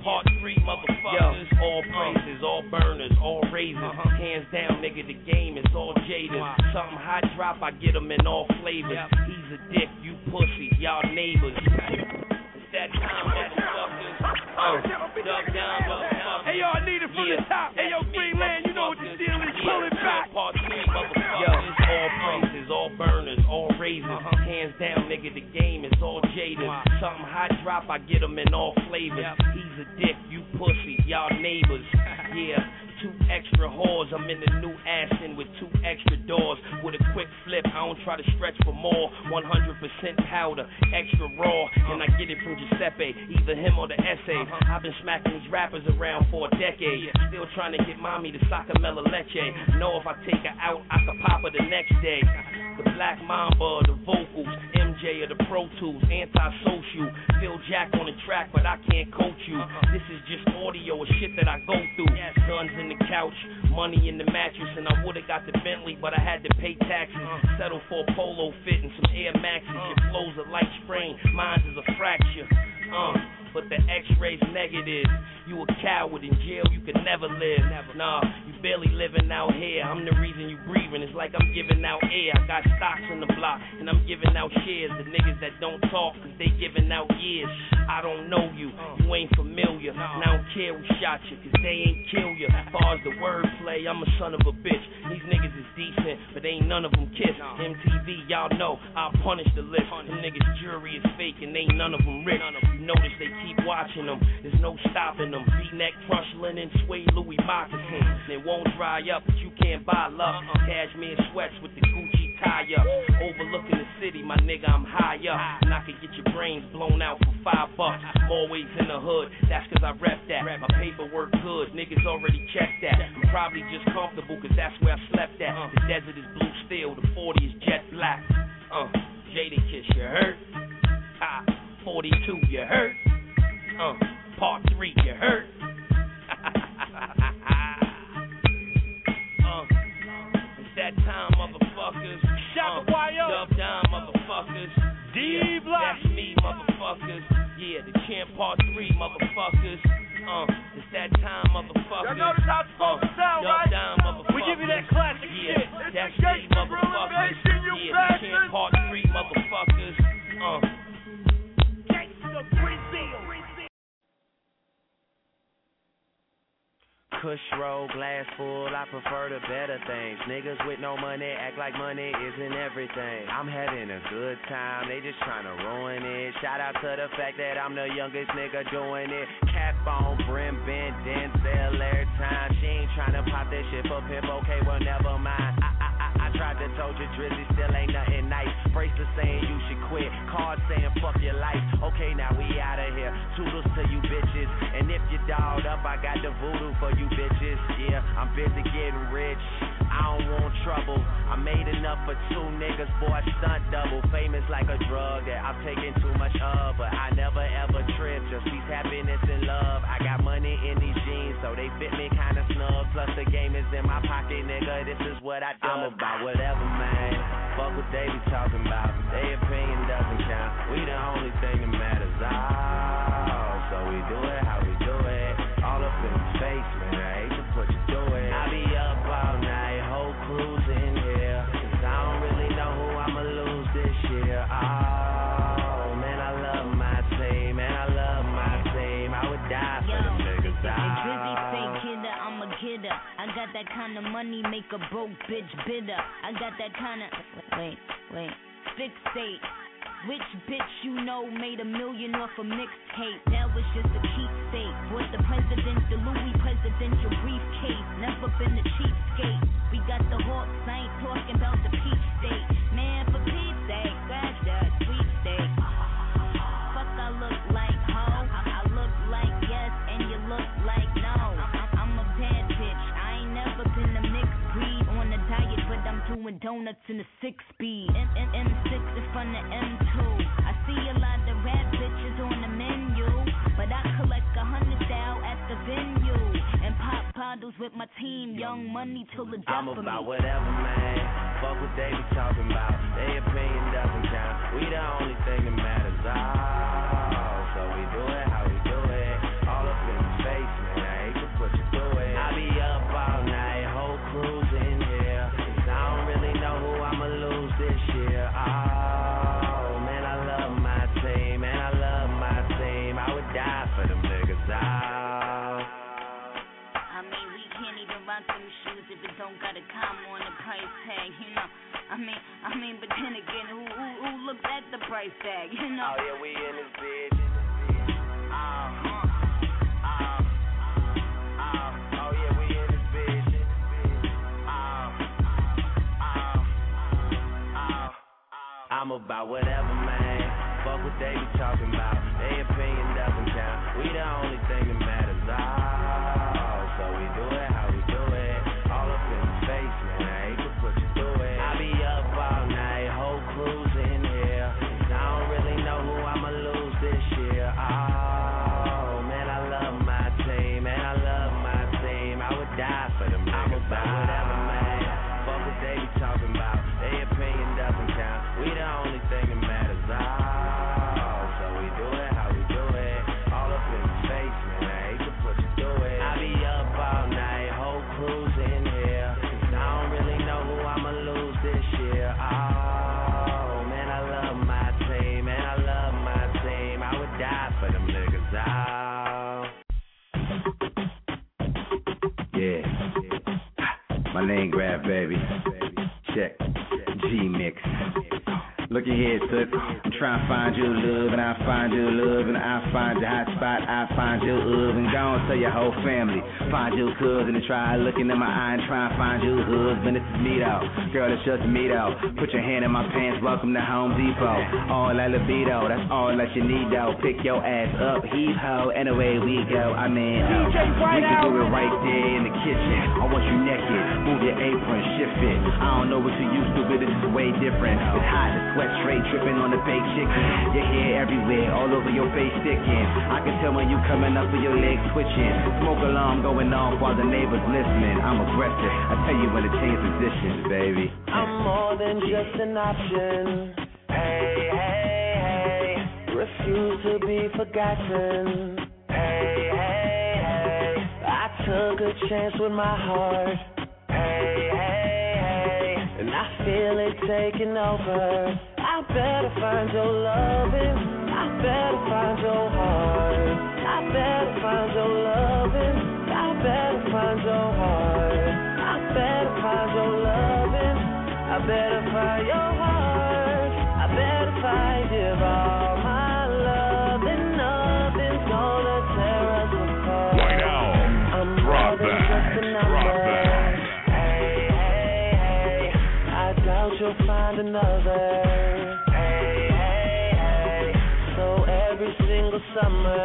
part three, motherfuckers. Yo. All praises, all burners, all razors. Uh-huh. Hands down, nigga, the game is all jaded. Wow. Something hot drop, I get them in all flavors. Yep. He's a dick, you pussy, y'all neighbors. It's that time, motherfuckers. Oh, dub down, motherfuckers.
Hey, yo, I need it from yeah. the top. Hey, yo, Greenland, you know what the deal is. Pull it back.
Part three, motherfuckers. Yo. All praises, all burners, all razors. Uh-huh. Hands down, nigga, the game is all jaded. Wow. Something hot drop, I get them in all flavors. Yep. He's a dick, you pussy, y'all neighbors. Yeah. Two extra whores, I'm in the new Aston with two extra doors. With a quick flip, I don't try to stretch for more. one hundred percent powder, extra raw. And I get it from Giuseppe, either him or the essays. I've been smacking these rappers around for a decade. Still trying to get mommy to Sacamela Leche. Know if I take her out, I could pop her the next day. The Black Mamba, the vocals, M J of the Pro Tools, anti-social. Phil Jack on the track, but I can't coach you. This is just audio of shit that I go through. Guns in the couch, money in the mattress, and I would've got the Bentley, but I had to pay taxes. Settle for a polo fit and some Air Maxes. Your flow's a light sprain, mine's is a fracture. Uh, but the X-ray's negative. You a coward, in jail you could never live. Nah, you barely living out here. I'm the reason you breathing. It's like I'm giving out air. I got stocks on the block, and I'm giving out shares. The niggas that don't talk, cause they giving out years. I don't know you, you ain't familiar. And I don't care who shot you, cause they ain't kill you. As far as the wordplay, I'm a son of a bitch. These niggas is decent, but ain't none of them kiss. M T V, y'all know, I'll punish the list. Them niggas' jury is fake, and ain't none of them rich. You notice they keep watching them, there's no stopping them. V-neck, crush linen, suede Louis moccasins. They won't dry up, but you can't buy love. Cashmere sweats with the Gucci tie up. Overlooking the city, my nigga, I'm high up. And I could get your brains blown out for five bucks. I'm always in the hood, that's cause I rep that. My paperwork good, niggas already checked that. I'm probably just comfortable cause that's where I slept at. The desert is blue steel, the forty is jet black. Uh, Jadakiss, you heard? Ah, forty-two, you heard? Uh, part three, you heard? uh, it's that time, motherfuckers.
Shaka
uh,
Y O.
Dub down, motherfuckers.
D-Block.
That's me, motherfuckers. Yeah, the champ part three, motherfuckers. Uh, it's that time, motherfuckers.
Y'all notice how it's supposed
uh,
to sound,
dub
right?
down, motherfuckers.
We give you that classic
yeah,
shit.
That's
It's the
me,
gangsta
motherfuckers.
nation, you
yeah,
bastard.
the champ part three, motherfuckers. Uh.
Gangsta Brazil.
Kush roll, glass full, I prefer the better things. Niggas with no money act like money isn't everything. I'm having a good time, they just trying to ruin it. Shout out to the fact that I'm the youngest nigga doing it. Cap on, brim bent, Denzel every time. She ain't trying to pop that shit for pimp, okay, well never mind. I, I, I, I tried to told you Drizzy still ain't nothing nice. Bracelet saying you should quit, card saying fuck your life. Okay, now we out of here, toodles to you bitches. And if you dolled up, I got the voodoo for you bitches. Yeah, I'm busy getting rich, I don't want trouble. I made enough for two niggas, boy, stunt double. Famous like a drug that I'm taking too much of, but I never ever trip, just peace, happiness, and love. I got money in these jeans, so they fit me kinda snug. Plus the game is in my pocket, nigga, this is what I do. I'm about whatever, man. Fuck what they be talking about, their opinion doesn't count. We the only thing that matters, oh, so we do it how we do it. All up in the face, man, I hate to put you through it. I be up all night, whole crew's in here, cause I don't really know who I'ma lose this year. Oh, man, I love my team, man, I love my team. I would die for them niggas.
Drizzy fake hitter, I'm a kidder. I got that kind of money, make a broke bitch bitter. I got that kind of, wait, wait, fixate. Which bitch you know made a million off a mixtape? That was just a keepsake. Bought the president, the Louis presidential briefcase. Never been a cheapskate. We got the Hawks, I ain't talking about the peach state. Man, for Pete's sake, scratch that sweepstake. Fuck, I look like ho. I look like yes, and you look like no. I'm a bad bitch. I ain't never been a mixed breed on a diet, but I'm doing donuts in a six speed. M M six in front of M two. I see a lot of rap bitches on the menu, but I collect a hundred thou at the venue and pop bottles with my team. Young Money till the death
I'm
of me.
about whatever, man. Fuck what they be talking about, their opinion doesn't count. We the only thing that matters, oh, so we do it how we do it. All up in
me shoes if it don't got a comma on the price tag, you know. I mean, I mean, but then again, who who, who looks at the price tag, you know?
Oh yeah, we in this bitch. Uh, uh, uh, uh, oh yeah, we in this bitch. Uh, uh, uh, I'm about whatever, man. Fuck what they be talking about. Their opinion doesn't count. We the only thing that matters. Oh, so we do it how we do it. All up in the face, man. I hate to put you through it. I be up all night, whole crew's in here. I don't really know who I'ma lose this year. Oh, man, I love my team. Man, I love my team. I would die for them niggas. I'm about whatever, man. Fuck what they be talking about. Their opinion doesn't count. We the only thing that matters. Oh.
My name Grab, baby. Check. G-Mix. Look at here, Took. I'm trying to find you love, and I find you love, and I find your hot spot, I find your love, and go and tell your whole family. Find your cousin and try looking in my eye and try and find your husband. This is me though, girl, it's just me though. Put your hand in my pants, welcome to Home Depot. All that libido, that's all that you need though. Pick your ass up, heave ho, and away we go. I mean, oh, we can do it right there in the kitchen. I want you naked, move your apron, shift it. I don't know what you used to, but this is way different. It's hot, the sweat straight dripping on the baked chicken. Your hair everywhere, all over your face sticking. I can tell when you coming up with your legs twitching. Smoke alarm going off while the neighbors listening. I'm aggressive, I tell you when to change positions, baby.
I'm more than just an option. Hey, hey, hey. Refuse to be forgotten. Hey, hey, hey. I took a chance with my heart. Hey, hey, hey. And I feel it taking over. I better find your loving. I better find your heart. I better find your loving. I better find your heart. I better find your loving. I better find your heart. I better find you all my love, and nothing's gonna tear us apart.
White Owl,
I'm
drop
more than
back,
just a number.
drop back.
Hey, hey, hey. I doubt you'll find another. Hey, hey, hey. So every single summer,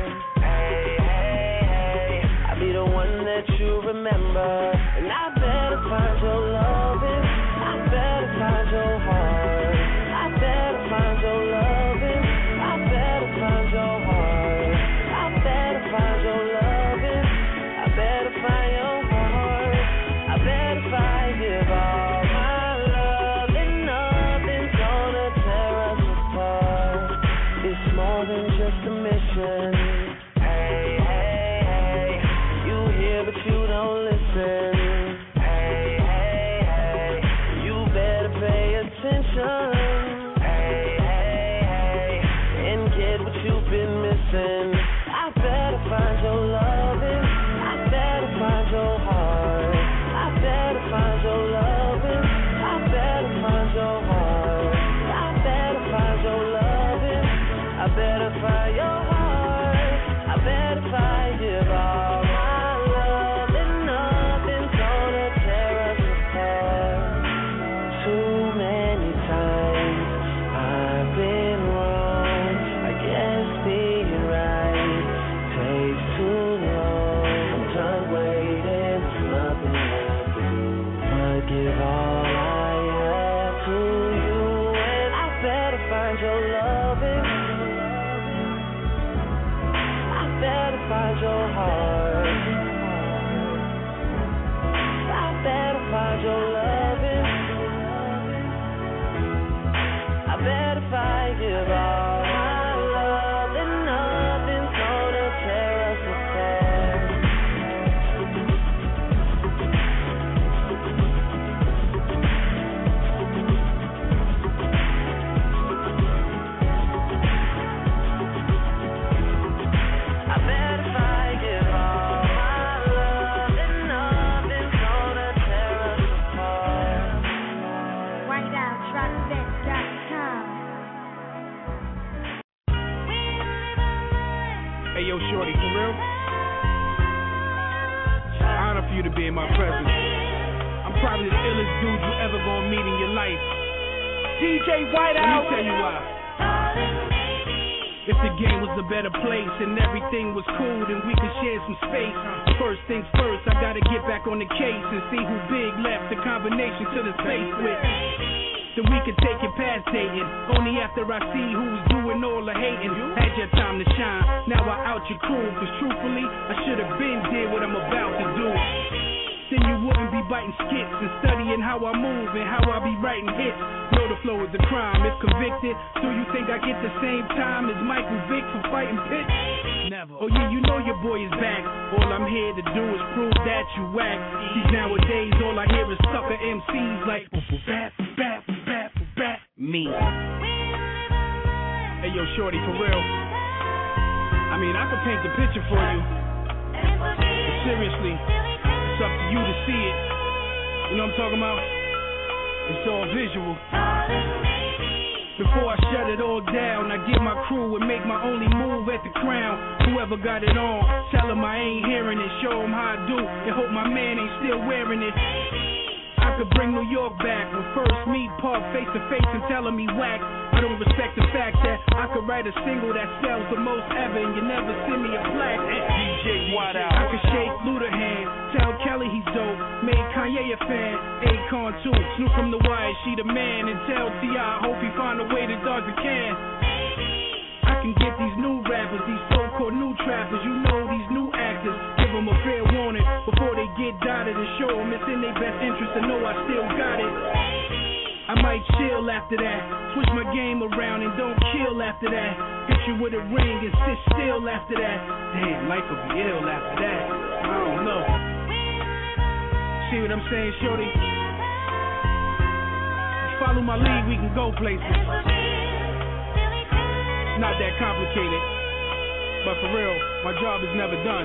hey, hey, hey. I'll be the one that you remember. And I better find your loving. I better find your heart. I better find your loving. I better find your heart. I better find your loving. I better find your heart. I better find you all my love, and nothing's gonna tear us apart. It's more than just a mission. Hey, hey, hey. You hear but you don't listen. Hey, hey, hey. You better pay attention. Hey, hey, hey. And get what you've been missing. I better find your loving. I better find your heart. I better find your loving. I better find your heart. I better find your loving. I better find your heart. I better find you all my love, and nothing's gonna tear us apart. Too many times I've been wrong. I guess being right takes too long. I'm done waiting, nothing left to do but give all I have to you. And I better find your loving. I better find your heart. I better find your loving. I better find you all my love, and nothing's gonna tear us apart. I better find you all my love, and nothing's
be in my presence. I'm probably the illest dude you ever gonna meet in your life.
D J Whiteout.
Let me tell you why. If the game was a better place and everything was cool, then we could share some space. First things first, I gotta get back on the case and see who Big left the combination to the space with. Then we could take it past dating, only after I see who's doing all the hating. Had your time to shine, now I out your crew, cause truthfully, I should've been did what I'm about to do. Then you wouldn't be biting skits and studying how I move and how I be writing hits. Know the flow is a crime, if convicted. Do you think I get the same time as Michael Vick for fighting Pitts? Never. Oh yeah, you know your boy is back. All I'm here to do is prove that you whack. These nowadays, all I hear is sucker M Cs like bap, bap, bap, bap. Me. Hey yo, shorty, for real. I mean, I could paint the picture for you. But seriously, it's up to you to see it. You know what I'm talking about? It's all visual. Before I shut it all down, I get my crew and make my only move at the crown. Whoever got it on, tell them I ain't hearing it. Show them how I do and hope my man ain't still wearing it. I could bring New York back, but first meet Park face to face and tell him he whack. I don't respect the fact that I could write a single that sells the most ever and you never send me a plaque. D J Whiteout. I could shake Luda hand, tell Kelly he's dope, made Kanye a fan, Akon too, Snoop from The Wire, she the man, and tell T I hope he find a way to dodge the can. I can get these new rappers, these so-called new trappers, you know these new actors, give them a fair warning before they get dotted and show them it's in their best interest to know I still got it. I might chill after that, switch my game around and don't kill after that. Hit you with a ring and sit still after that. Damn, life will be ill after that. I don't know. See what I'm saying, shorty? Follow my lead, we can go places. It's not that complicated, but for real, my job is never done.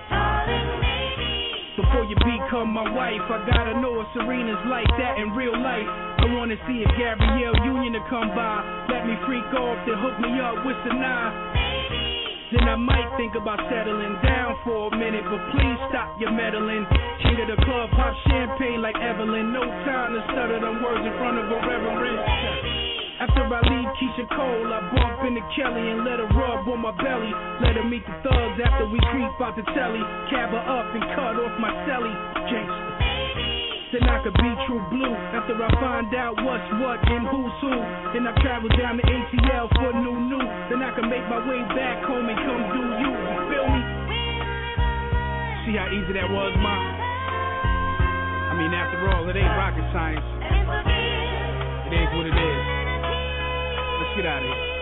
Before you become my wife, I gotta know if Serena's like that in real life. I wanna see if Gabrielle Union to come by, let me freak off, then hook me up with Sanaa. Then I might think about settling down for a minute, but please stop your meddling. King of the club, pop champagne like Evelyn. No time to stutter them words in front of a reverend. After I leave Keisha Cole, I bump into Kelly and let her rub on my belly. Let her meet the thugs after we creep out the telly. Cab her up and cut off my celly. Gangsta. Then I could be true blue after I find out what's what and who's who. Then I travel down to A T L for new new. Then I can make my way back home and come do you. You feel me? See how easy that was, ma? I mean, after all, it ain't rocket science. It is what it is. Let's get out of here.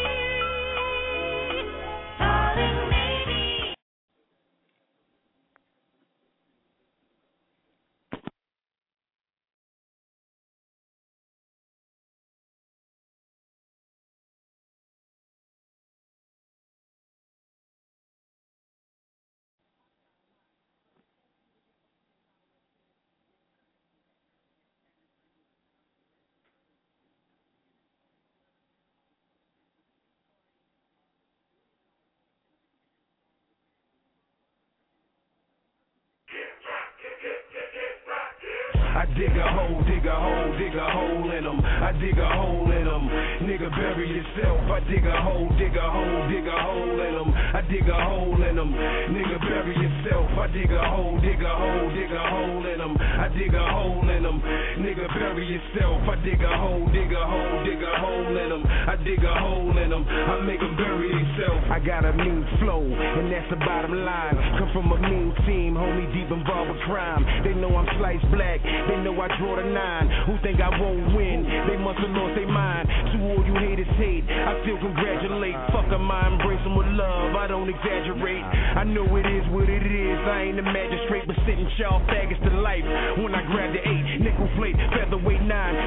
I dig a hole, dig a hole, dig a hole in them. I dig a hole in them. Nigga, bury yourself. I dig a hole, dig a hole, dig a hole in them. I dig a hole in them. Nigga, bury yourself. I dig a hole, dig a hole, dig a hole in them. I dig a hole in them. Nigga, bury yourself. I dig a hole, dig a hole, dig a hole in them. I dig a hole in them. I make them bury themselves.
I got a mean flow, and that's the bottom line. Come from a mean team, homie, deep involved with crime. They know I'm sliced black. They know I draw the nine. Who think I won't win? They must have lost their mind. To all you haters hate, I still congratulate. Fuck a mind, embrace them with love. I don't exaggerate. I know it is what it is. I ain't a magistrate, but sitting y'all faggots to life. When I grab the eight, nickel plate, featherweight nine,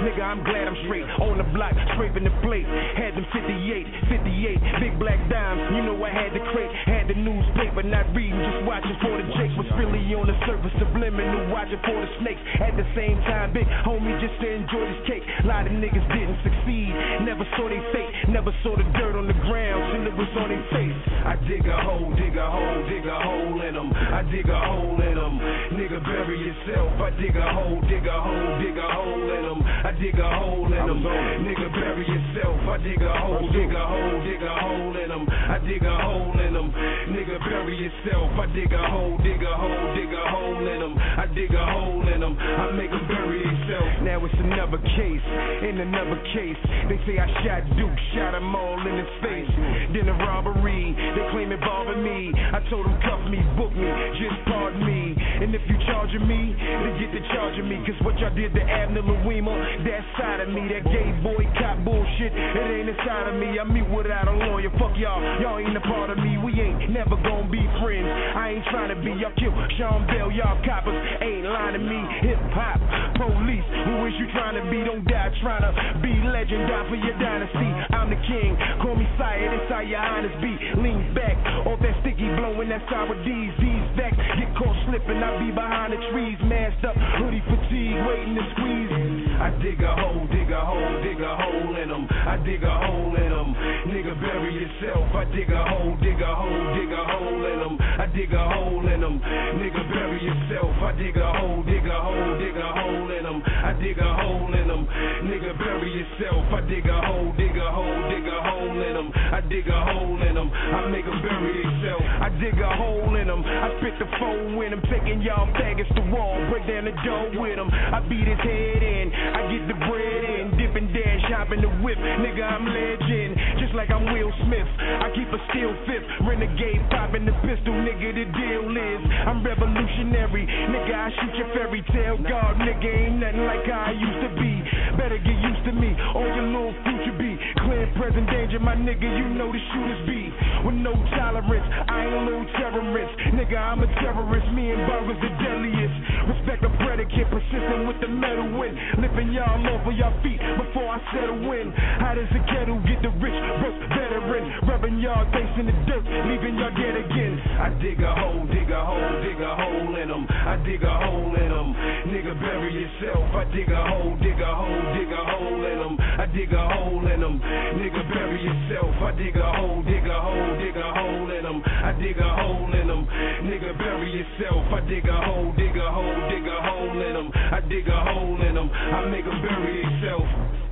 Nigga, I'm glad I'm straight. On the block, scraping the plate. Had them fifty-eight, fifty-eight, big black dimes. You know I had the crate, had the newspaper, not reading, just watching for the jakes. Was really on the surface, subliminal, watching for the snakes. At the same time, big homie, just to enjoy this cake. A lot of niggas didn't succeed, never saw they fate, never saw the dirt on the ground till it was on their face. I dig a hole, dig a hole, dig a hole in them. I dig a hole in them. Nigga, bury yourself. I dig a hole, dig a hole, dig a hole in them. I dig a hole in them. Nigga, bury yourself. I dig a hole, dig a hole, dig a hole in them. I dig a hole in them. Nigga, bury yourself. I dig a hole, dig a hole, dig a hole in them. I dig a hole in them. I make them bury themselves. Now it's another case, in another case. They say I shot Duke, shot them all in his face. Then a robbery, they claim it bothered me. I told them cuff me, book me, just pardon me. And if you charging me, then get to charging me. Cause what y'all did to Abner Louima, that side of me, that gay boy cop bullshit, it ain't inside of me. I meet without a lawyer, fuck y'all, y'all ain't a part of me. We ain't never gonna be friends, I ain't trying to be. Y'all kill Sean Bell, y'all coppers ain't lying to me. Hip hop, police, who is you trying to be? Don't die trying to be legend, die for your dynasty. I'm the king, call me sire, that's how your highness be. Lean back, off that sticky blowing, that's sour D's. These facts get caught slipping, I be behind the trees, masked up, hoodie fatigue, waiting to squeeze. I dig a hole, dig a hole, dig a hole in them. I dig a hole in them. Nigga, bury yourself. I dig a hole, dig a hole, dig a hole in them. I dig a hole in them. Nigga, bury yourself. I dig a hole, dig a hole, dig a hole in them. I dig a hole in them. Nigga, bury yourself. I dig a hole, dig a hole, dig a hole in them. I dig a hole in them. I make them bury themselves. I dig a hole in them. I spit the foe in them, taking y'all faggots to wall, break down the door with them. I beat his head in, I get the bread in, dip and dash, hop in the whip. Nigga, I'm legend, just like I'm Will Smith. I keep a steel fifth, renegade popping the pistol. Nigga, the deal is I'm revolutionary. Nigga, I shoot your fairy tale god. Nigga, ain't nothing like how I used to be. Better get used to me, or your little future be clear, present danger. My nigga, you know the shooters be with no tolerance. I ain't a little terrorist. Nigga, I'm a terrorist. Me and burgers the deadliest. Respect the predicate, persistent with the metal win. Lifting y'all off of y'all feet before I settle in. How does the kettle get the rich, broke veteran? Rubbing y'all face in the dirt, leaving y'all dead again. I dig a hole, dig a hole, dig a hole in them. I dig a hole in them. Nigga, bury yourself. I dig a hole, dig a hole, dig a hole in them. I dig a hole in them. Nigga, bury yourself. I dig a hole, dig a hole, dig a hole in them. I dig a hole in them. Nigga, bury yourself. I dig a hole, dig a hole, dig a hole in them. I dig a hole in them. I make them bury themselves.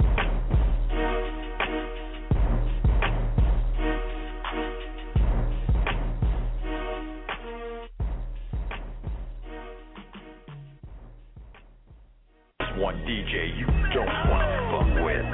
One D J you don't want to fuck with.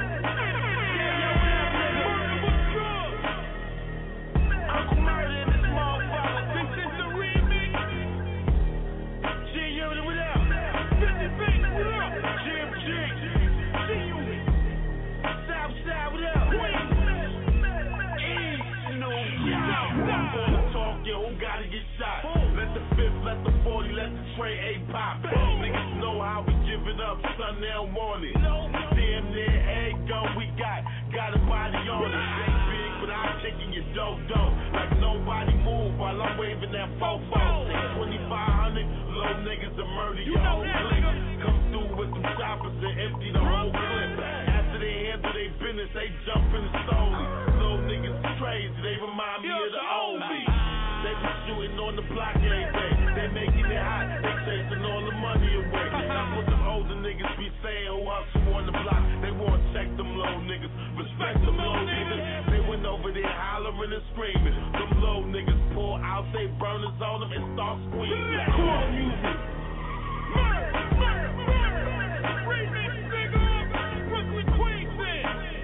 Uncle Murder in this motherfucker. This is the remix. G Unit, what up? fifty Big, what up? Jim G. G Unit. Southside, what up? East, you know, Southside. All the talk, yo, who gotta get shot? Let the fifth, let the forty, let the tray A pop. Niggas know how we giving up, son, they don't want it. Damn near egg gun we got, got a body on it. Ain't big, but I'm taking your dope dope. Like nobody move while I'm waving that fofo. twenty-five hundred, low niggas to murder your whole clique. Come through with some choppers and empty the whole clip. After they handle their business, they jump in the stone. Little niggas crazy, they remind me of the old me. They be shooting on the block every day. They making it hot, they chasing all the money away. That's what them older niggas be saying who hustle on the block. They won't check them low niggas, respect them low niggas. They went over there hollering and screaming. Them low niggas pull out they burners on them and start squeezing. Come on, music. Murder, murder, murder. Remix, nigga. Brooklyn, Queens, man.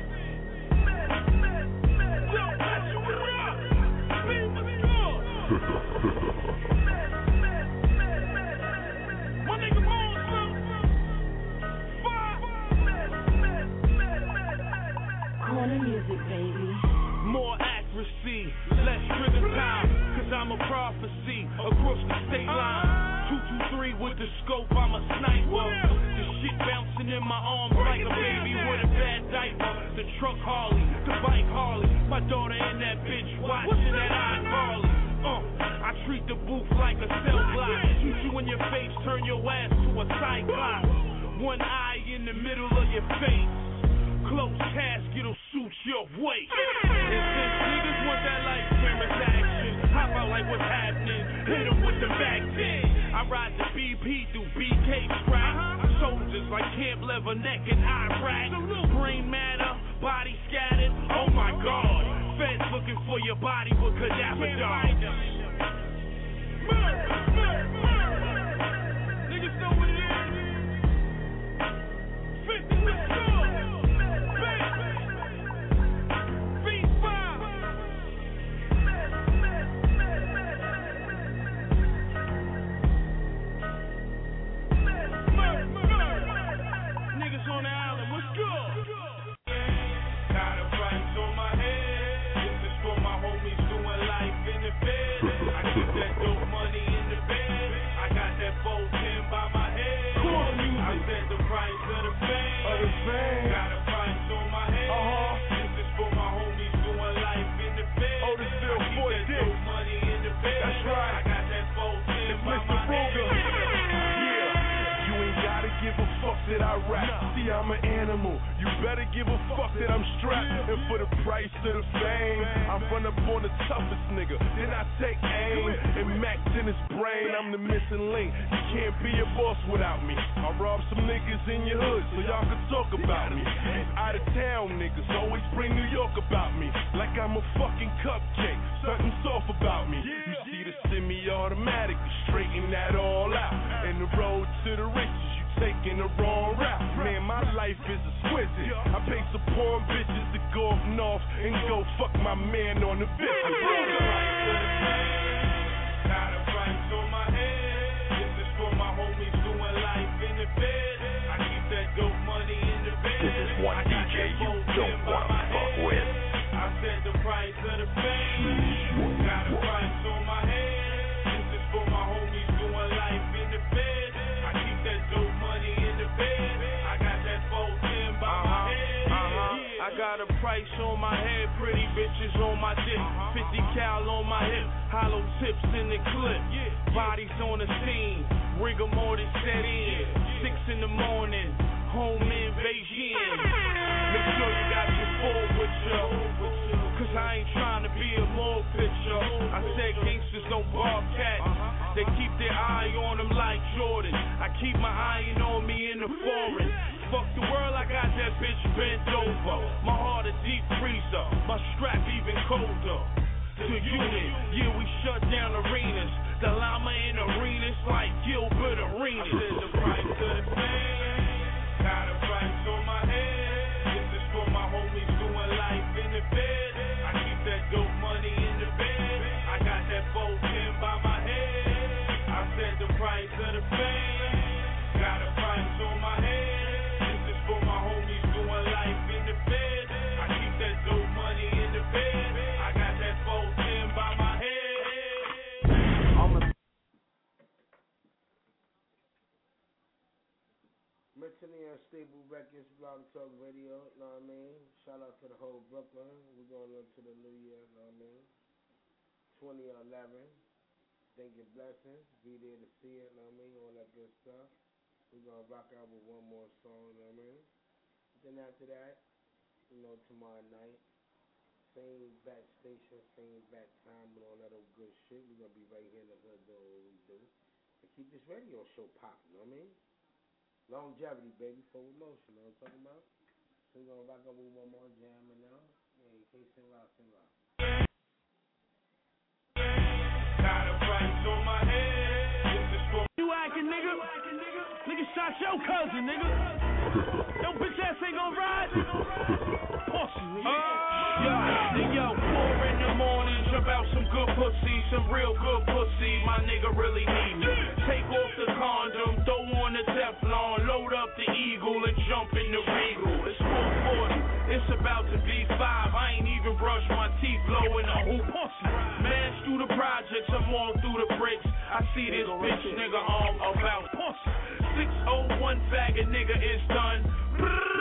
Don't touch you with rock. Leave the score. My nigga Monster. Five.
truck Harley, the bike Harley. My daughter in that bitch watching that iCarly. Uh, I treat the booth like a cell block. Shoot you in your face, turn your ass to a cyclops. One eye in the middle of your face. Close casket'll suit your weight. And since niggas want that life camera's action, hop out like what's happening, hit them with the back ten. I ride the B P through B K strap. Soldiers like Camp Leatherneck and Iraq. Brain matter, body scattered. Oh my God, feds looking for your body with cadaver dogs. Niggas know what it is. fifty, let's go. On the island, what's good? Got a price on my head. This is for my homies doing life in the bed. I keep that dope money in the bed. I got that four ten by my head. I said the price of the fame. Of the fame. Got a price on my head. Uh-huh. This is for my homies doing life in the bed. Oh, this still four I keep that dope money in the bed. That's right. I got that four ten by my head.
Give a fuck that I rap. See, I'm an animal. You better give a fuck that I'm strapped. And for the price of the fame, I run up on the toughest nigga. Then I take aim and max in his brain. I'm the missing link. You can't be a boss without me. I rob some niggas in your hood so y'all can talk about me. These out of town niggas always bring New York about me. Like I'm a fucking cupcake. Something soft about me. You see the semi-automatic to straighten that all out. And the road to the riches. Taking the wrong route. Man, my life is exquisite. I pay some poor bitches to go up north and go fuck my man on the visit.
Got a price on my head. This is for my homies doing life in the bed. I keep that dope money in the bed.
This is one D J you don't want to fuck with.
I said the price of the fame. Got a price on my head. This is for my homies doing life in the bed. I keep that dope money in the bed. I got that four ten by uh-huh, my head. Uh-huh. I got a price on my head, pretty bitches on my dick, fifty cal on my hip, hollow tips in the clip, bodies on the scene, rigor mortis set in, six in the morning, home invasion. Make sure you got your phone with you, cause I ain't trying to be a more picture. I said gangsters don't bark cats. They keep their eye on them like Jordan. I keep my iron on me in the foreign. Fuck the world, I got that bitch bent over. My heart a deep freezer, my strap even colder. To unit, yeah, we shut down arenas. The llama in arenas like Gilbert Arenas. I said the price of the fame. Got a price on my head. This is for my homies doing life in the bed. I keep that dope money in the bed. I got that four ten by my head. I said the price of the fame. Got a price on my head. This is for my homies doing life in the bed. I keep that dope money in the bed. I got that four ten by my head. I'm a
Mentally Unstable Records, Blog Talk Radio, you know what I mean? Shout out to the whole Brooklyn. We're going into the new year, you know what I mean? twenty eleven. Thank you, blessings. Be there to see it, you know what I mean? All that good stuff. We're going to rock out with one more song, you know what I mean? Then after that, you know, tomorrow night, same back station, same back time, and all that old good shit. We're going to be right here in the hood doing what we do. And keep this radio show popping, you know what I mean? Longevity, baby, forward motion, you know what I'm talking about? So we're going to rock out with one more jam, and now, yeah, you can't sing rock, sing rock.
Got a price on my head. This is for you acting, nigga. Nigga shot your cousin, nigga. Yo, bitch ass ain't gonna ride. Pussy, nigga. Uh, yo, yo, four in the morning, jump out some good pussy, some real good pussy. My nigga really need me. Take off the condom, throw on the Teflon, load up the Eagle and jump in the Regal. It's four forty. It's about to be five. I ain't even brushed my teeth, blowing a hoop. Man, through the projects, I'm all through the bricks. I see this bitch nigga arm about pussy. six oh one faggot nigga is done.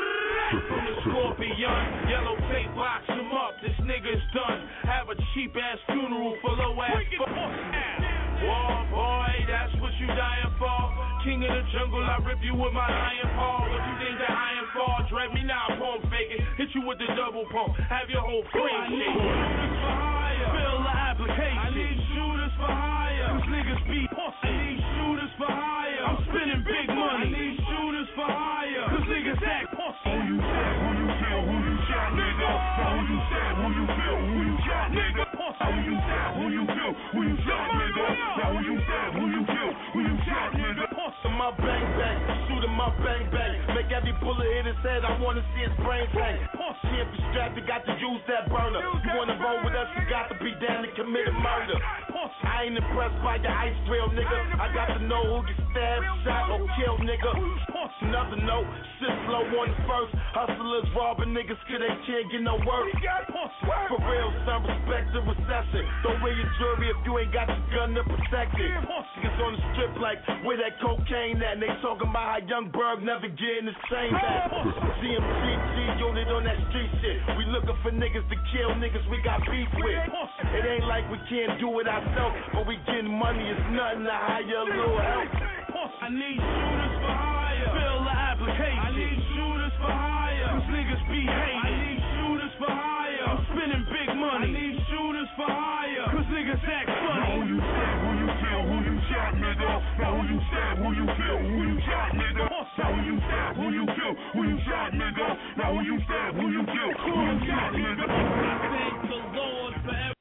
From the Scorpion, yellow tape box him up. This nigga's done. Have a cheap ass funeral for low ass. War boy, that's what you dying for. King of the jungle, I rip you with my iron paw. What you think that iron fall? Dread me now, pump faking. Hit you with the double pump. Have your whole frame shaking. Shooters for hire. Fill the application. I need shooters for hire. Cause niggas be pussy. I need shooters for hire. I'm spending big money. I need shooters for hire. Cause niggas act pussy. Who you said, who you kill, who you shot, nigga. Now who you said, who you kill, who you shot, nigga. Now who you said, who you kill, who you shot, nigga. Now who you said, who you kill, who you shot, nigga.
My bang bang, shoot him up bang bang. Make every bullet hit his head, I wanna see his brain bang. See if you're strapped, you got to use that burner. You wanna roll with us, you got to be down to commit a murder. I ain't impressed by your ice trail, nigga. I got to know who gets stabbed, shot, or killed, nigga. Another note, shit slow on the first. Hustlers robbing niggas cause they can't get no work. For real, son, respect the recession. Don't wear your jewelry if you ain't got your gun to protect it. Niggas on the strip like, where that cocaine at? And they talking about how Young Berg never getting the same back. C M C G unit on that street shit. We looking for niggas to kill niggas we got beef with. It ain't like we can't do it ourselves, but we getting money, it's nothing to hire a little help.
I need shooters for hire. Fill the application. I need shooters for hire. Cause niggas be hating. I need shooters for hire. I'm spending big money. I need shooters for hire. Cause niggas act funny.
Who you said, who you kill, who you shot, nigga. Now who you said, who you kill, who you shot, nigga. Now who you said, who you kill, who you shot, nigga. Now who you said, who you kill, who you shot, nigga.
I thank the Lord for everything.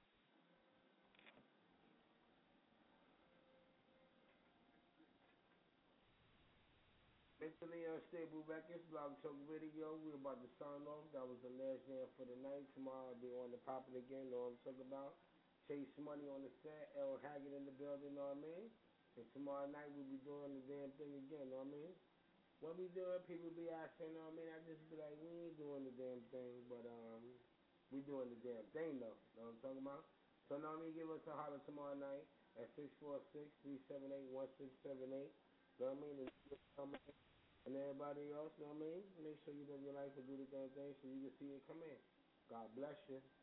Mentally Unstable Records, Blog Talk Radio. We're about to sign off. That was the last jam for the night. Tomorrow I'll be on the popping again. Know what I'm talking about? Chase Money on the set. L Haggett in the building. Know what I mean? And tomorrow night we'll be doing the damn thing again. Know what I mean? When we do it, people be asking. Know what I mean? I just be like, we ain't doing the damn thing, but um, we doing the damn thing though. Know what I'm talking about? So know what I mean? Give us a holler tomorrow night at six four six, three seven eight, one six seven eight. Know what I mean? And everybody else, know what I mean? Make sure you live your life and do the damn thing so you can see it come in. God bless you.